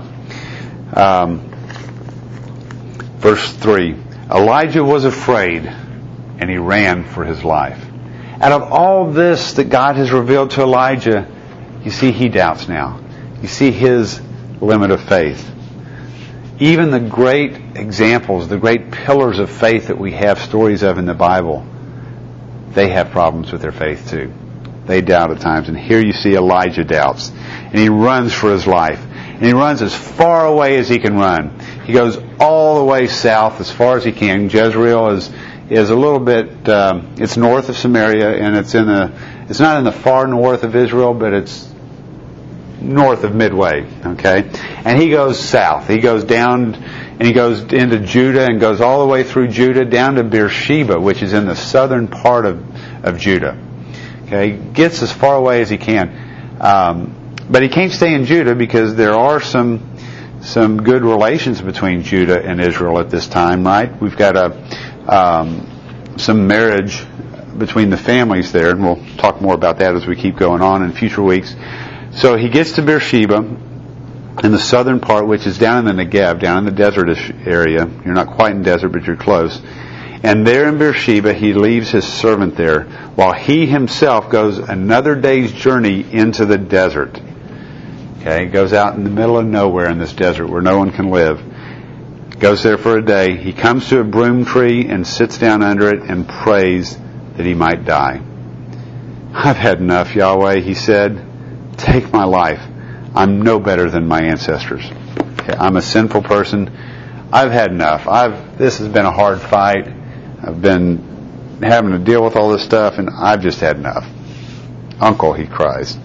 Um, verse three. Elijah was afraid. and he ran for his life. Out of all this that God has revealed to Elijah, you see he doubts now. You see his limit of faith. Even the great examples, the great pillars of faith that we have stories of in the Bible, they have problems with their faith too. They doubt at times. And here you see Elijah doubts. And he runs for his life. And he runs as far away as he can run. He goes all the way south as far as he can. Jezreel is is a little bit, um, it's north of Samaria, and it's in the, it's not in the far north of Israel, but it's north of Midway, okay? And he goes south. He goes down, and he goes into Judah, and goes all the way through Judah down to Beersheba, which is in the southern part of, of Judah. Okay? He gets as far away as he can. Um, but he can't stay in Judah because there are some, some good relations between Judah and Israel at this time, right? We've got a, um, some marriage between the families there, and we'll talk more about that as we keep going on in future weeks. So he gets to Beersheba in the southern part, which is down in the Negev, down in the desertish area. You're not quite in desert, but you're close. And there in Beersheba, he leaves his servant there, while he himself goes another day's journey into the desert. Okay, he goes out in the middle of nowhere in this desert where no one can live. Goes there for a day. He comes to a broom tree and sits down under it and prays that he might die. I've had enough, Yahweh, he said. Take my life. I'm no better than my ancestors. Okay, I'm a sinful person. I've had enough. I've this has been a hard fight. I've been having to deal with all this stuff, and I've just had enough. Uncle, he cries.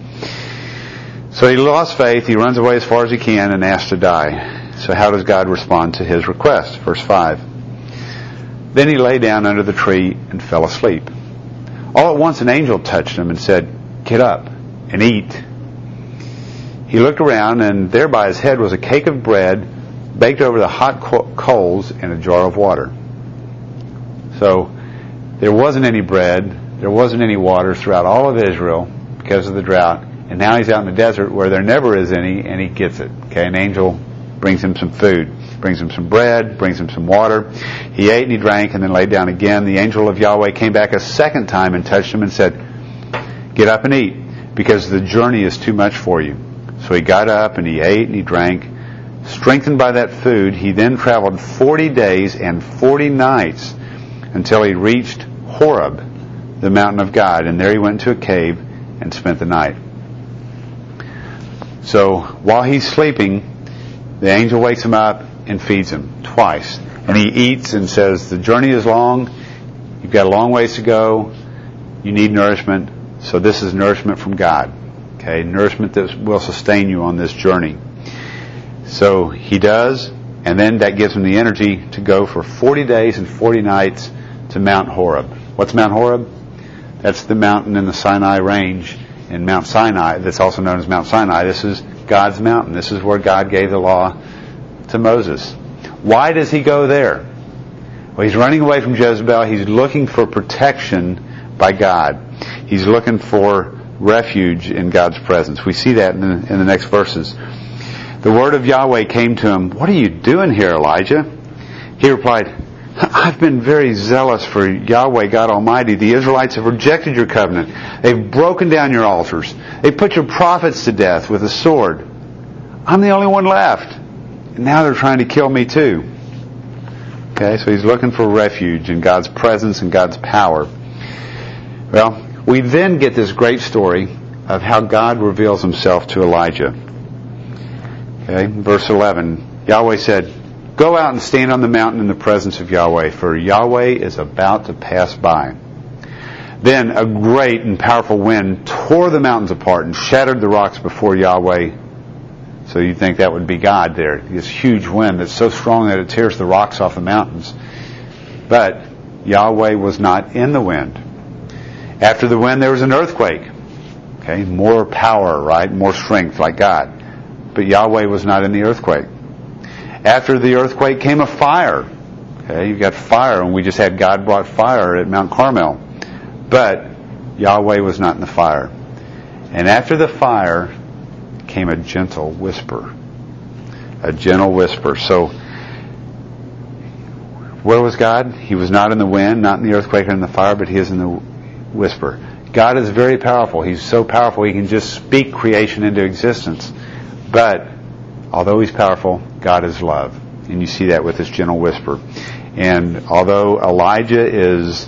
So he lost faith. He runs away as far as he can and asks to die. So how does God respond to his request? Verse five. Then he lay down under the tree and fell asleep. All at once an angel touched him and said, "Get up and eat." He looked around, and there by his head was a cake of bread baked over the hot coals and a jar of water. So there wasn't any bread, there wasn't any water throughout all of Israel because of the drought. And now he's out in the desert where there never is any, and he gets it. Okay, an angel brings him some food, brings him some bread, brings him some water. He ate and he drank and then laid down again. The angel of Yahweh came back a second time and touched him and said, "Get up and eat, because the journey is too much for you." So he got up and he ate and he drank. Strengthened by that food, he then traveled forty days and forty nights until he reached Horeb, the mountain of God. And there he went into a cave and spent the night. So while he's sleeping, the angel wakes him up and feeds him twice. And he eats and says, "The journey is long. You've got a long ways to go. You need nourishment. So this is nourishment from God." Okay, nourishment that will sustain you on this journey. So he does, and then that gives him the energy to go for forty days and forty nights to Mount Horeb. What's Mount Horeb? That's the mountain in the Sinai range, in Mount Sinai, that's also known as Mount Sinai. This is God's mountain. This is where God gave the law to Moses. Why does he go there? Well, he's running away from Jezebel. He's looking for protection by God. He's looking for refuge in God's presence. We see that in the, in the next verses. The word of Yahweh came to him, "What are you doing here, Elijah?" He replied, "I've been very zealous for Yahweh God Almighty. The Israelites have rejected your covenant. They've broken down your altars. They put your prophets to death with a sword. I'm the only one left. And now they're trying to kill me too." Okay, so he's looking for refuge in God's presence and God's power. Well, we then get this great story of how God reveals himself to Elijah. Okay, verse eleven, Yahweh said, "Go out and stand on the mountain in the presence of Yahweh, for Yahweh is about to pass by." Then a great and powerful wind tore the mountains apart and shattered the rocks before Yahweh. So you'd think that would be God there. This huge wind that's so strong that it tears the rocks off the mountains. But Yahweh was not in the wind. After the wind, there was an earthquake. Okay, more power, right? More strength, like God. But Yahweh was not in the earthquake. After the earthquake came a fire. Okay, you've got fire, and we just had God brought fire at Mount Carmel. But Yahweh was not in the fire. And after the fire came a gentle whisper. A gentle whisper. So Where was God? He was not in the wind, not in the earthquake, or in the fire, but He is in the whisper. God is very powerful. He's so powerful He can just speak creation into existence. But although He's powerful, God is love. And you see that with this gentle whisper. And although Elijah is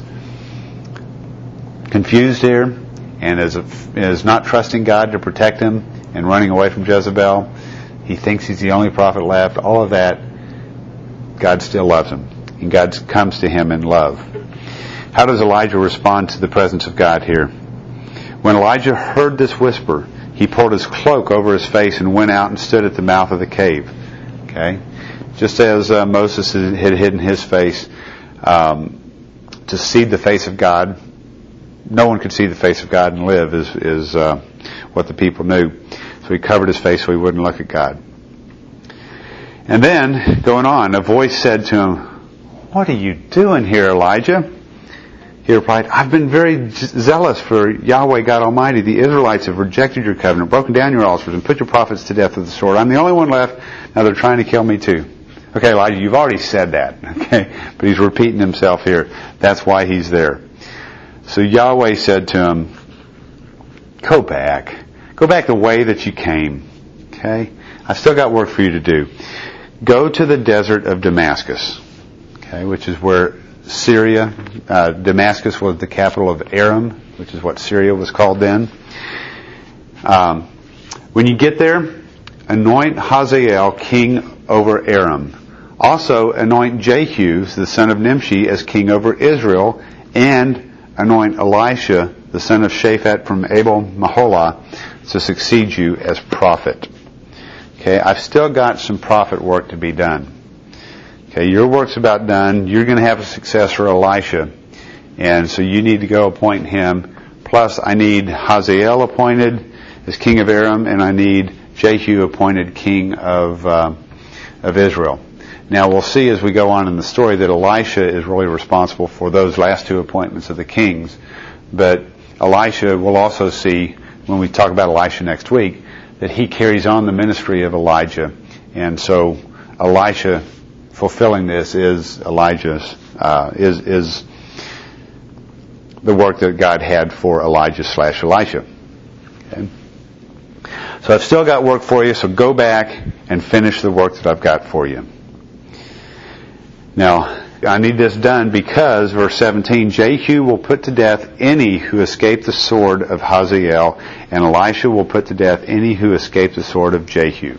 confused here and is, is not trusting God to protect him and running away from Jezebel, he thinks he's the only prophet left, all of that, God still loves him. And God comes to him in love. How does Elijah respond to the presence of God here? When Elijah heard this whisper, he pulled his cloak over his face and went out and stood at the mouth of the cave. Okay? Just as uh, Moses had hidden his face um, to see the face of God, no one could see the face of God and live is, is uh, what the people knew. So he covered his face so he wouldn't look at God. And then, going on, a voice said to him, "What are you doing here, Elijah?" He replied, "I've been very zealous for Yahweh God Almighty. The Israelites have rejected your covenant, broken down your altars, and put your prophets to death with the sword. I'm the only one left. Now they're trying to kill me too." Okay, Elijah, you've already said that. Okay, but he's repeating himself here. That's why he's there. So Yahweh said to him, "Go back. Go back the way that you came." Okay? I've still got work for you to do. Go to the desert of Damascus. Okay, which is where Syria, uh, Damascus was the capital of Aram, which is what Syria was called then. Um, when you get there, anoint Hazael king over Aram. Also anoint Jehu, the son of Nimshi, as king over Israel, and anoint Elisha, the son of Shaphat from Abel Maholah, to succeed you as prophet. Okay, I've still got some prophet work to be done. Okay, your work's about done. You're going to have a successor, Elisha. And so you need to go appoint him. Plus, I need Hazael appointed as king of Aram, and I need Jehu appointed king of uh, of Israel. Now, we'll see as we go on in the story that Elisha is really responsible for those last two appointments of the kings. But Elisha, we'll also see, when we talk about Elisha next week, that he carries on the ministry of Elijah. And so Elisha fulfilling this is Elijah's, uh, is, is the work that God had for Elijah slash Elisha. Okay? So I've still got work for you, so go back and finish the work that I've got for you. Now, I need this done because, verse seventeen, Jehu will put to death any who escape the sword of Hazael, and Elisha will put to death any who escape the sword of Jehu.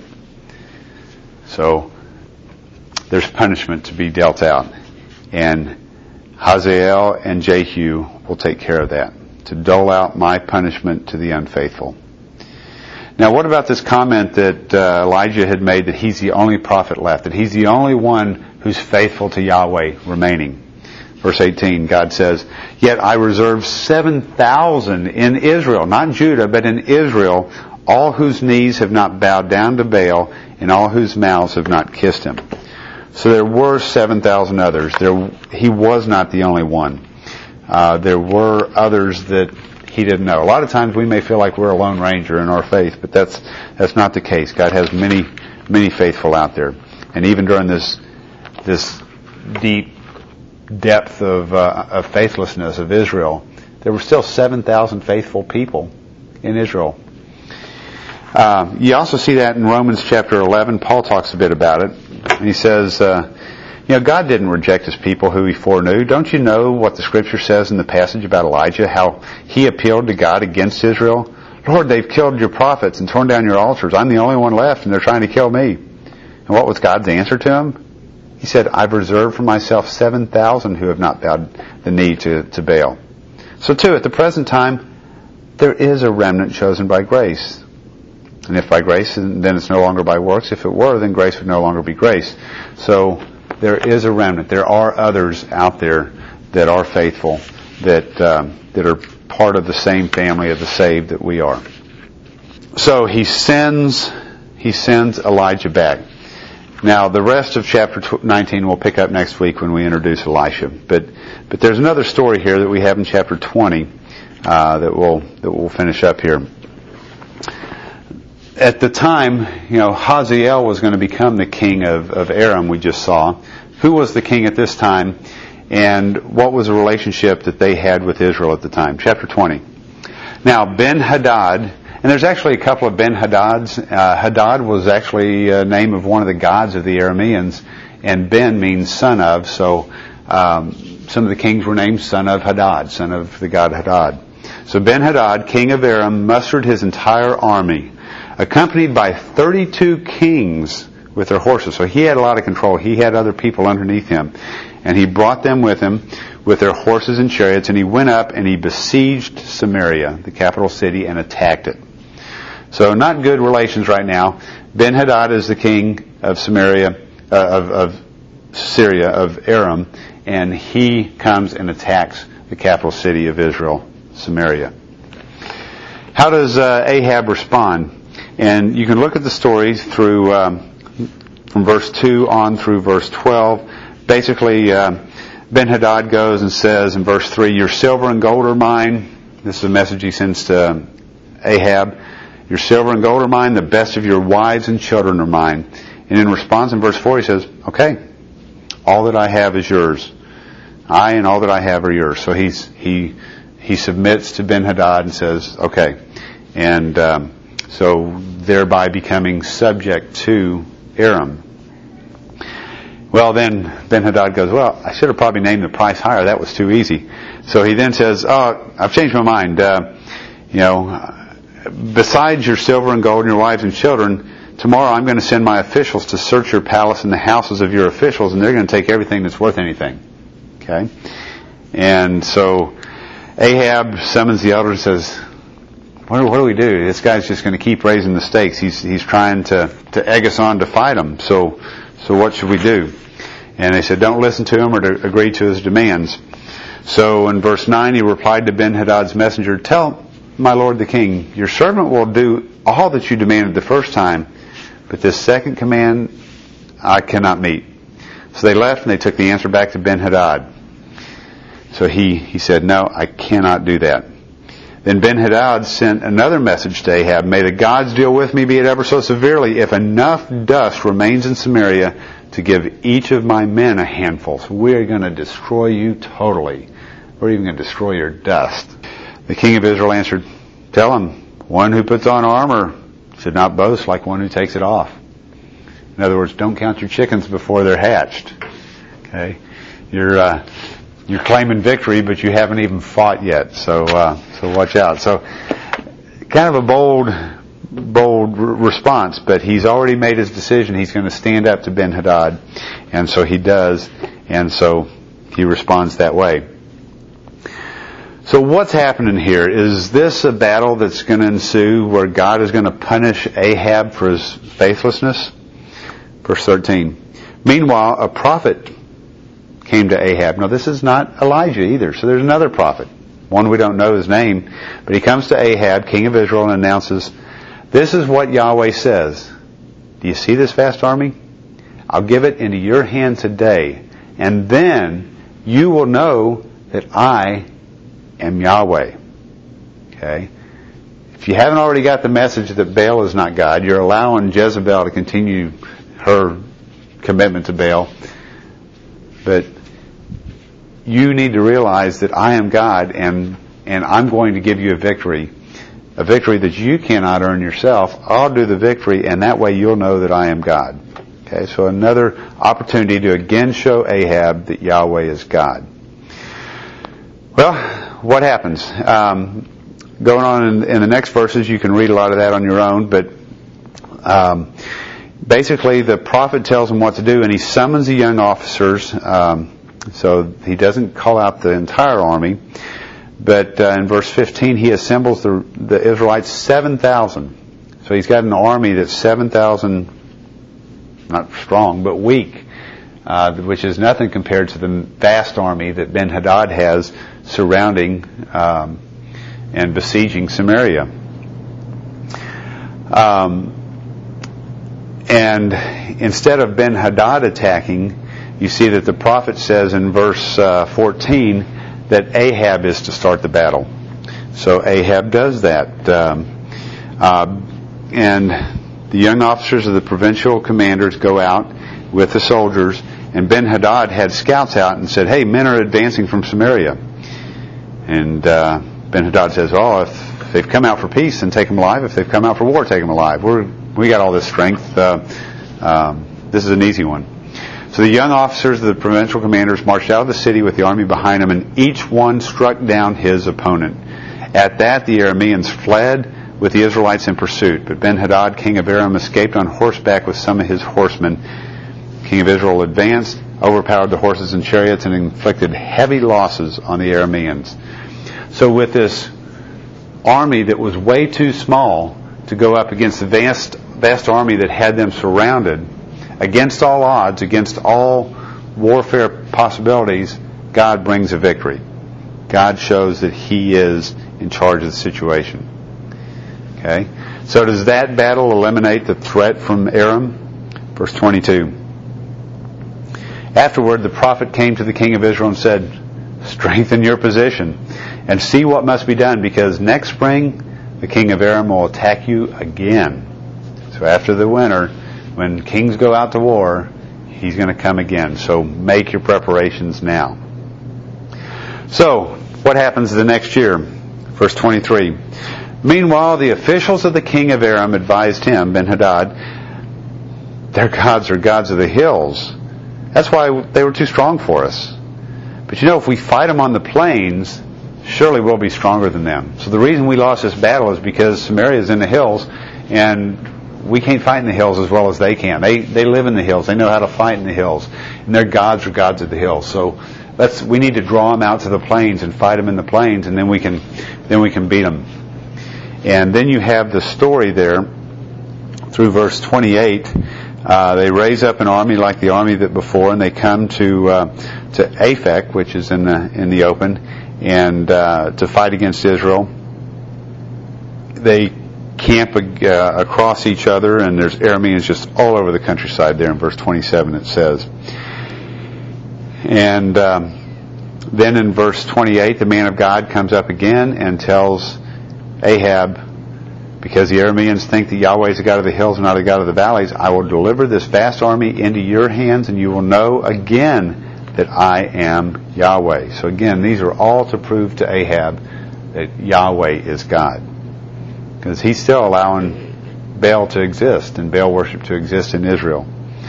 So, there's punishment to be dealt out. And Hazael and Jehu will take care of that, to dole out my punishment to the unfaithful. Now, what about this comment that uh, Elijah had made that he's the only prophet left, that he's the only one who's faithful to Yahweh remaining? Verse eighteen, God says, "Yet I reserve seven thousand in Israel," not Judah, but in Israel, "all whose knees have not bowed down to Baal, and all whose mouths have not kissed him." So there were seven thousand others. There, he was not the only one. Uh, there were others that he didn't know. A lot of times we may feel like we're a lone ranger in our faith, but that's that's not the case. God has many, many faithful out there. And even during this this deep depth of, uh, of faithlessness of Israel, there were still seven thousand faithful people in Israel. Uh, you also see that in Romans chapter eleven. Paul talks a bit about it. And he says, uh, you know, God didn't reject his people who he foreknew. Don't you know what the scripture says in the passage about Elijah, how he appealed to God against Israel? "Lord, they've killed your prophets and torn down your altars. I'm the only one left and they're trying to kill me." And what was God's answer to him? He said, "I've reserved for myself seven thousand who have not bowed the knee to, to Baal." So too, at the present time, there is a remnant chosen by grace. And if by grace, then it's no longer by works. If it were, then grace would no longer be grace. So there is a remnant. There are others out there that are faithful, that um, that are part of the same family of the saved that we are. So he sends he sends Elijah back. Now the rest of chapter nineteen we'll pick up next week when we introduce Elisha. But but there's another story here that we have in chapter twenty uh, that we'll that we'll finish up here. At the time, you know, Hazael was going to become the king of, of Aram, we just saw, who was the king at this time, and what was the relationship that they had with Israel at the time. Chapter twenty. Now, Ben-Hadad, and there's actually a couple of Ben-Hadads. Uh, Hadad was actually a name of one of the gods of the Arameans, and Ben means son of, so um, some of the kings were named son of Hadad, son of the god Hadad. So Ben-Hadad, king of Aram, mustered his entire army, accompanied by thirty-two kings with their horses. So he had a lot of control. He had other people underneath him. And he brought them with him with their horses and chariots, and he went up and he besieged Samaria, the capital city, and attacked it. So not good relations right now. Ben-Hadad is the king of Samaria, uh, of, of Syria, of Aram, and he comes and attacks the capital city of Israel, Samaria. How does uh, Ahab respond? And you can look at the story through um, from verse two on through verse twelve. Basically, uh, Ben-Hadad goes and says in verse three, "Your silver and gold are mine." This is a message he sends to Ahab. "Your silver and gold are mine. The best of your wives and children are mine." And in response, in verse four, he says, "Okay, all that I have is yours. I and all that I have are yours." So he's he he submits to Ben-Hadad and says, "Okay," and um, so thereby becoming subject to Aram. Well, then Ben-Hadad goes, "Well, I should have probably named the price higher. That was too easy." So he then says, "Oh, I've changed my mind. Uh, you know, besides your silver and gold and your wives and children, tomorrow I'm going to send my officials to search your palace and the houses of your officials, and they're going to take everything that's worth anything." Okay? And so Ahab summons the elders and says, what do, what do we do? This guy's just going to keep raising the stakes. He's he's trying to, to egg us on to fight him. So so what should we do? And they said, "Don't listen to him or to agree to his demands." So in verse nine, he replied to Ben-Hadad's messenger, "Tell my lord the king, your servant will do all that you demanded the first time, but this second command I cannot meet." So they left and they took the answer back to Ben-Hadad. So he, he said, "No, I cannot do that." Then Ben-Hadad sent another message to Ahab, "May the gods deal with me, be it ever so severely, if enough dust remains in Samaria to give each of my men a handful. So we are going to destroy you totally. We're even going to destroy your dust." The king of Israel answered, "Tell him, one who puts on armor should not boast like one who takes it off." In other words, don't count your chickens before they're hatched. Okay, you're uh, you're claiming victory, but you haven't even fought yet. So uh, so watch out. So kind of a bold bold r- response, but he's already made his decision. He's going to stand up to Ben-Hadad, and so he does, and so he responds that way. So what's happening here? Is this a battle that's going to ensue where God is going to punish Ahab for his faithlessness? Verse thirteen. "Meanwhile, a prophet came to Ahab." Now, this is not Elijah either. So there's another prophet, one we don't know his name, but he comes to Ahab, king of Israel, and announces, "This is what Yahweh says. Do you see this vast army? I'll give it into your hand today, and then you will know that I am Yahweh." Okay? If you haven't already got the message that Baal is not God, you're allowing Jezebel to continue her commitment to Baal. But you need to realize that I am God, and and I'm going to give you a victory. A victory that you cannot earn yourself. I'll do the victory, and that way you'll know that I am God. Okay, so another opportunity to again show Ahab that Yahweh is God. Well, what happens? Um, going on in, in the next verses, you can read a lot of that on your own, but um, basically the prophet tells him what to do, and he summons the young officers. Um, so he doesn't call out the entire army, but uh, in verse fifteen, he assembles the, the Israelites seven thousand. So he's got an army that's seven thousand, not strong, but weak, uh, which is nothing compared to the vast army that Ben-Hadad has surrounding um, and besieging Samaria. Um, and instead of Ben-Hadad attacking, you see that the prophet says in verse uh, fourteen that Ahab is to start the battle. So Ahab does that. Um, uh, and the young officers of the provincial commanders go out with the soldiers, And Ben-Hadad had scouts out and said, hey, men are advancing from Samaria. And uh, Ben-Hadad says, oh, if they've come out for peace, then take them alive. If they've come out for war, take them alive. We're, we got all this strength. Uh, um, this is an easy one. So the young officers of the provincial commanders marched out of the city with the army behind them, and each one struck down his opponent. At that, the Arameans fled with the Israelites in pursuit. But Ben-Hadad, king of Aram, escaped on horseback with some of his horsemen. King of Israel advanced, overpowered the horses and chariots, and inflicted heavy losses on the Arameans. So with this army that was way too small to go up against the vast, vast army that had them surrounded, against all odds, against all warfare possibilities, God brings a victory. God shows that He is in charge of the situation. Okay? So does that battle eliminate the threat from Aram? Verse twenty-two. Afterward, the prophet came to the king of Israel and said, strengthen your position and see what must be done, because next spring the king of Aram will attack you again. So after the winter, when kings go out to war, he's going to come again. So make your preparations now. So, what happens the next year? Verse twenty-three. Meanwhile, the officials of the king of Aram advised him, Ben-Hadad, their gods are gods of the hills. That's why they were too strong for us. But you know, if we fight them on the plains, surely we'll be stronger than them. So the reason we lost this battle is because Samaria is in the hills, and we can't fight in the hills as well as they can. They they live in the hills. They know how to fight in the hills. And their gods are gods of the hills. So let's we need to draw them out to the plains and fight them in the plains, and then we can then we can beat them. And then you have the story there through verse twenty-eight. Uh, they raise up an army like the army that before, and they come to uh, to Aphek, which is in the in the open, and uh, to fight against Israel. They camp uh, across each other, and there's Arameans just all over the countryside there in verse twenty-seven it says. And um, then in verse twenty-eight, the man of God comes up again and tells Ahab, because the Arameans think that Yahweh is the God of the hills and not the God of the valleys, I will deliver this vast army into your hands, and you will know again that I am Yahweh. So again, these are all to prove to Ahab that Yahweh is God. Because he's still allowing Baal to exist and Baal worship to exist in Israel.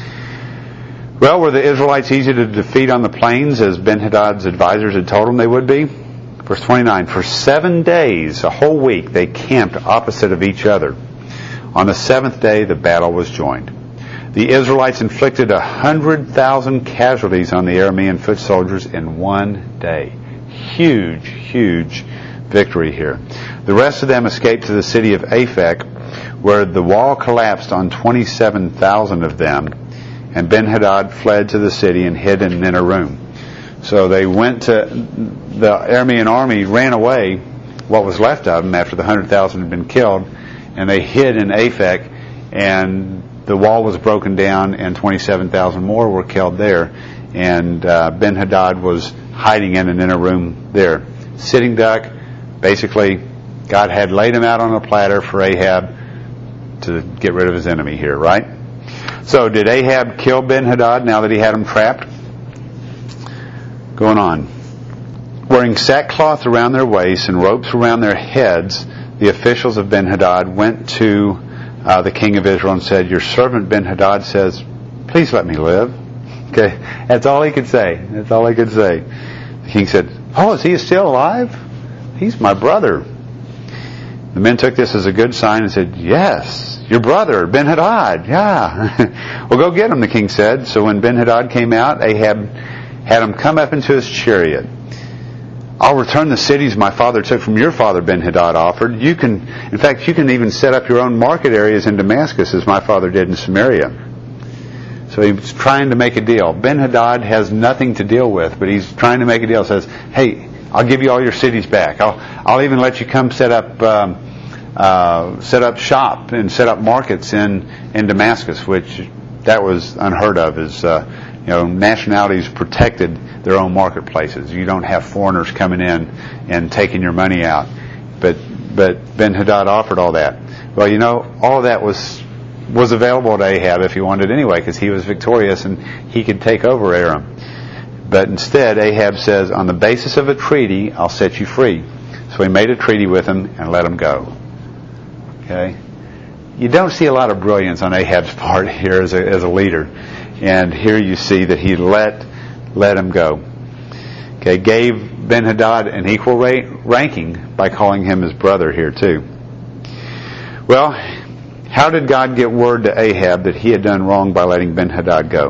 Well, were the Israelites easy to defeat on the plains, as Ben-Hadad's advisors had told them they would be? Verse twenty-nine, for seven days, a whole week, they camped opposite of each other. On the seventh day, the battle was joined. The Israelites inflicted a hundred thousand casualties on the Aramean foot soldiers in one day. Huge, huge victory here. The rest of them escaped to the city of Aphek, where the wall collapsed on twenty-seven thousand of them, and Ben-Hadad fled to the city and hid in an inner room. So they went to, the Aramean army ran away, what was left of them after the one hundred thousand had been killed, and they hid in Aphek, and the wall was broken down, and twenty-seven thousand more were killed there. And uh, Ben-Hadad was hiding in an inner room there. Sitting duck, basically, God had laid him out on a platter for Ahab to get rid of his enemy here, right? So did Ahab kill Ben-Hadad now that he had him trapped? Going on. Wearing sackcloth around their waists and ropes around their heads, the officials of Ben-Hadad went to uh, the king of Israel and said, your servant Ben-Hadad says, please let me live. Okay, that's all he could say. That's all he could say. The king said, oh, is he still alive? He's my brother. The men took this as a good sign and said, yes, your brother, Ben-Hadad, yeah. Well, go get him, the king said. So when Ben-Hadad came out, Ahab had him come up into his chariot. I'll return the cities my father took from your father, Ben-Hadad offered. You can, in fact, you can even set up your own market areas in Damascus as my father did in Samaria. So he was trying to make a deal. Ben-Hadad has nothing to deal with, but he's trying to make a deal. He says, hey, I'll give you all your cities back. I'll, I'll even let you come set up, um, uh, set up shop and set up markets in, in Damascus, which that was unheard of. As uh, you know, nationalities protected their own marketplaces. You don't have foreigners coming in and taking your money out. But but Ben-Hadad offered all that. Well, you know, all of that was was available to Ahab if he wanted anyway, because he was victorious and he could take over Aram. But instead, Ahab says, on the basis of a treaty, I'll set you free. So he made a treaty with him and let him go. Okay? You don't see a lot of brilliance on Ahab's part here as a, as a leader. And here you see that he let, let him go. Okay, gave Ben-Hadad an equal rate, ranking by calling him his brother here too. Well, how did God get word to Ahab that he had done wrong by letting Ben-Hadad go?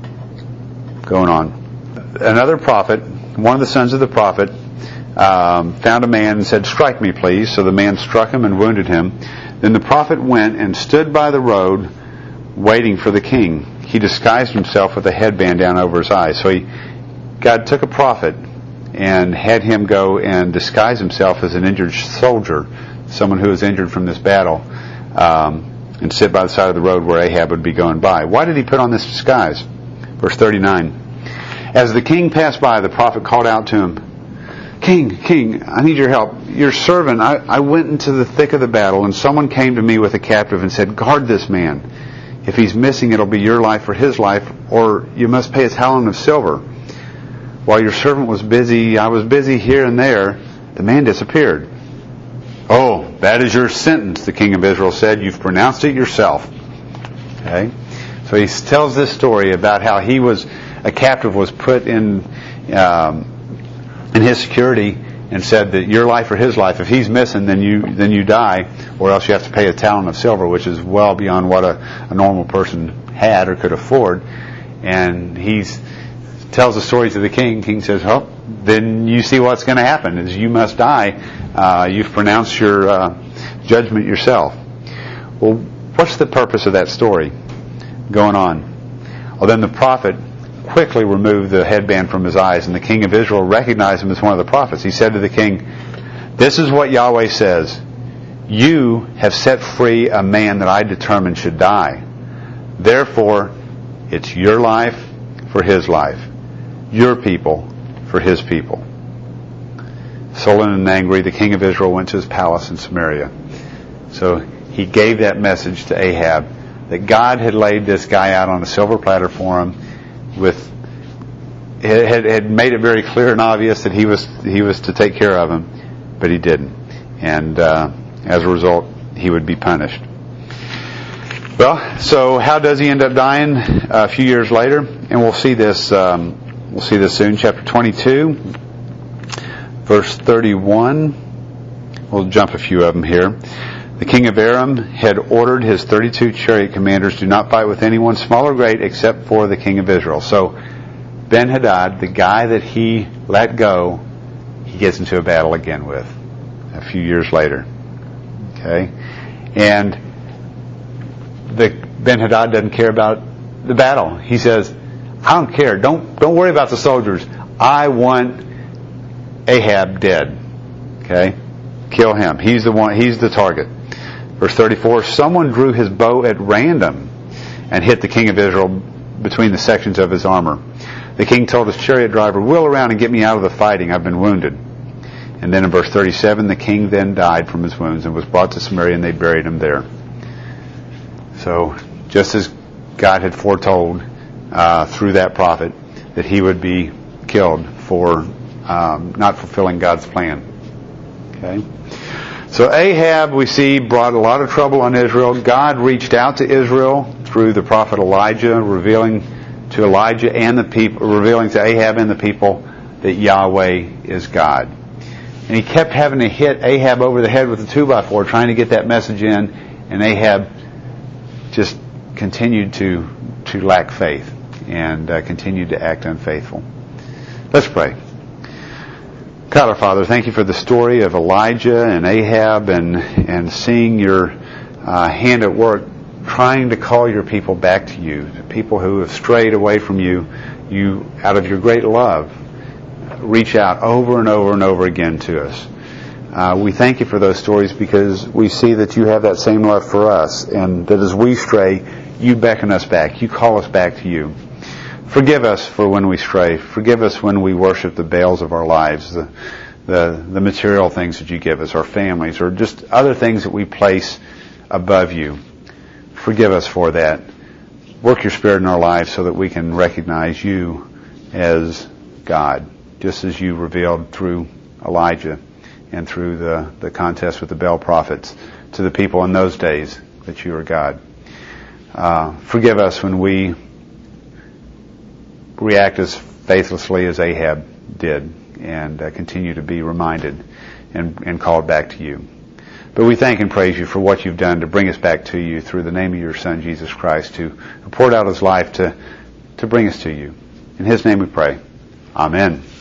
Going on. Another prophet, one of the sons of the prophet, um, found a man and said, strike me, please. So the man struck him and wounded him. Then the prophet went and stood by the road waiting for the king. He disguised himself with a headband down over his eyes. So he, God took a prophet and had him go and disguise himself as an injured soldier, someone who was injured from this battle, um, and sit by the side of the road where Ahab would be going by. Why did he put on this disguise? Verse thirty-nine. As the king passed by, the prophet called out to him, King, King, I need your help. Your servant, I, I went into the thick of the battle, and someone came to me with a captive and said, guard this man. If he's missing, it'll be your life or his life, or you must pay a talent of silver. While your servant was busy, I was busy here and there, the man disappeared. Oh, that is your sentence, the king of Israel said. You've pronounced it yourself. Okay? So he tells this story about how he was, a captive was put in, um, in his security and said that your life or his life, if he's missing, then you, then you die, or else you have to pay a talent of silver, which is well beyond what a, a normal person had or could afford. And he's, tells the story to the king. King says, oh, then you see what's going to happen is you must die. Uh, you've pronounced your uh, judgment yourself. Well, what's the purpose of that story going on? Well, then the prophet quickly removed the headband from his eyes, and the king of Israel recognized him as one of the prophets. He said to the king, this is what Yahweh says. You have set free a man that I determined should die. Therefore, it's your life for his life. Your people for his people. Sullen and angry, the king of Israel went to his palace in Samaria. So he gave that message to Ahab that God had laid this guy out on a silver platter for him, with had, had made it very clear and obvious that he was he was to take care of him, but he didn't, and uh, as a result, he would be punished. Well, so how does he end up dying a few years later? And we'll see this. Um, we'll see this soon. Chapter twenty-two, verse thirty-one. We'll jump a few of them here. The king of Aram had ordered his thirty-two chariot commanders, do not fight with anyone, small or great, except for the king of Israel. So Ben-Hadad, the guy that he let go, he gets into a battle again with a few years later. Okay, and the Ben-Hadad doesn't care about the battle. He says, I don't care. Don't don't worry about the soldiers. I want Ahab dead. Okay? Kill him. He's the one, he's the target. Verse thirty-four, someone drew his bow at random and hit the king of Israel between the sections of his armor. The king told his chariot driver, wheel around and get me out of the fighting. I've been wounded. And then in verse thirty-seven, the king then died from his wounds and was brought to Samaria, and they buried him there. So, just as God had foretold uh, through that prophet that he would be killed for um, not fulfilling God's plan. Okay. So Ahab, we see, brought a lot of trouble on Israel. God reached out to Israel through the prophet Elijah, revealing to Elijah and the people, revealing to Ahab and the people that Yahweh is God. And he kept having to hit Ahab over the head with a two by four, trying to get that message in, and Ahab just continued to to lack faith and uh, continued to act unfaithful. Let's pray. God our Father, thank you for the story of Elijah and Ahab, and and seeing your uh, hand at work trying to call your people back to you, the people who have strayed away from you. You, out of your great love, reach out over and over and over again to us. Uh, we thank you for those stories because we see that you have that same love for us, and that as we stray, you beckon us back. You call us back to you. Forgive us for when we stray. Forgive us when we worship the Baals of our lives, the, the, the material things that you give us, our families, or just other things that we place above you. Forgive us for that. Work your Spirit in our lives so that we can recognize you as God, just as you revealed through Elijah and through the, the contest with the Baal prophets to the people in those days that you are God. Uh, forgive us when we react as faithlessly as Ahab did and uh, continue to be reminded and, and called back to you. But we thank and praise you for what you've done to bring us back to you through the name of your Son, Jesus Christ, who poured out his life to, to bring us to you. In his name we pray. Amen.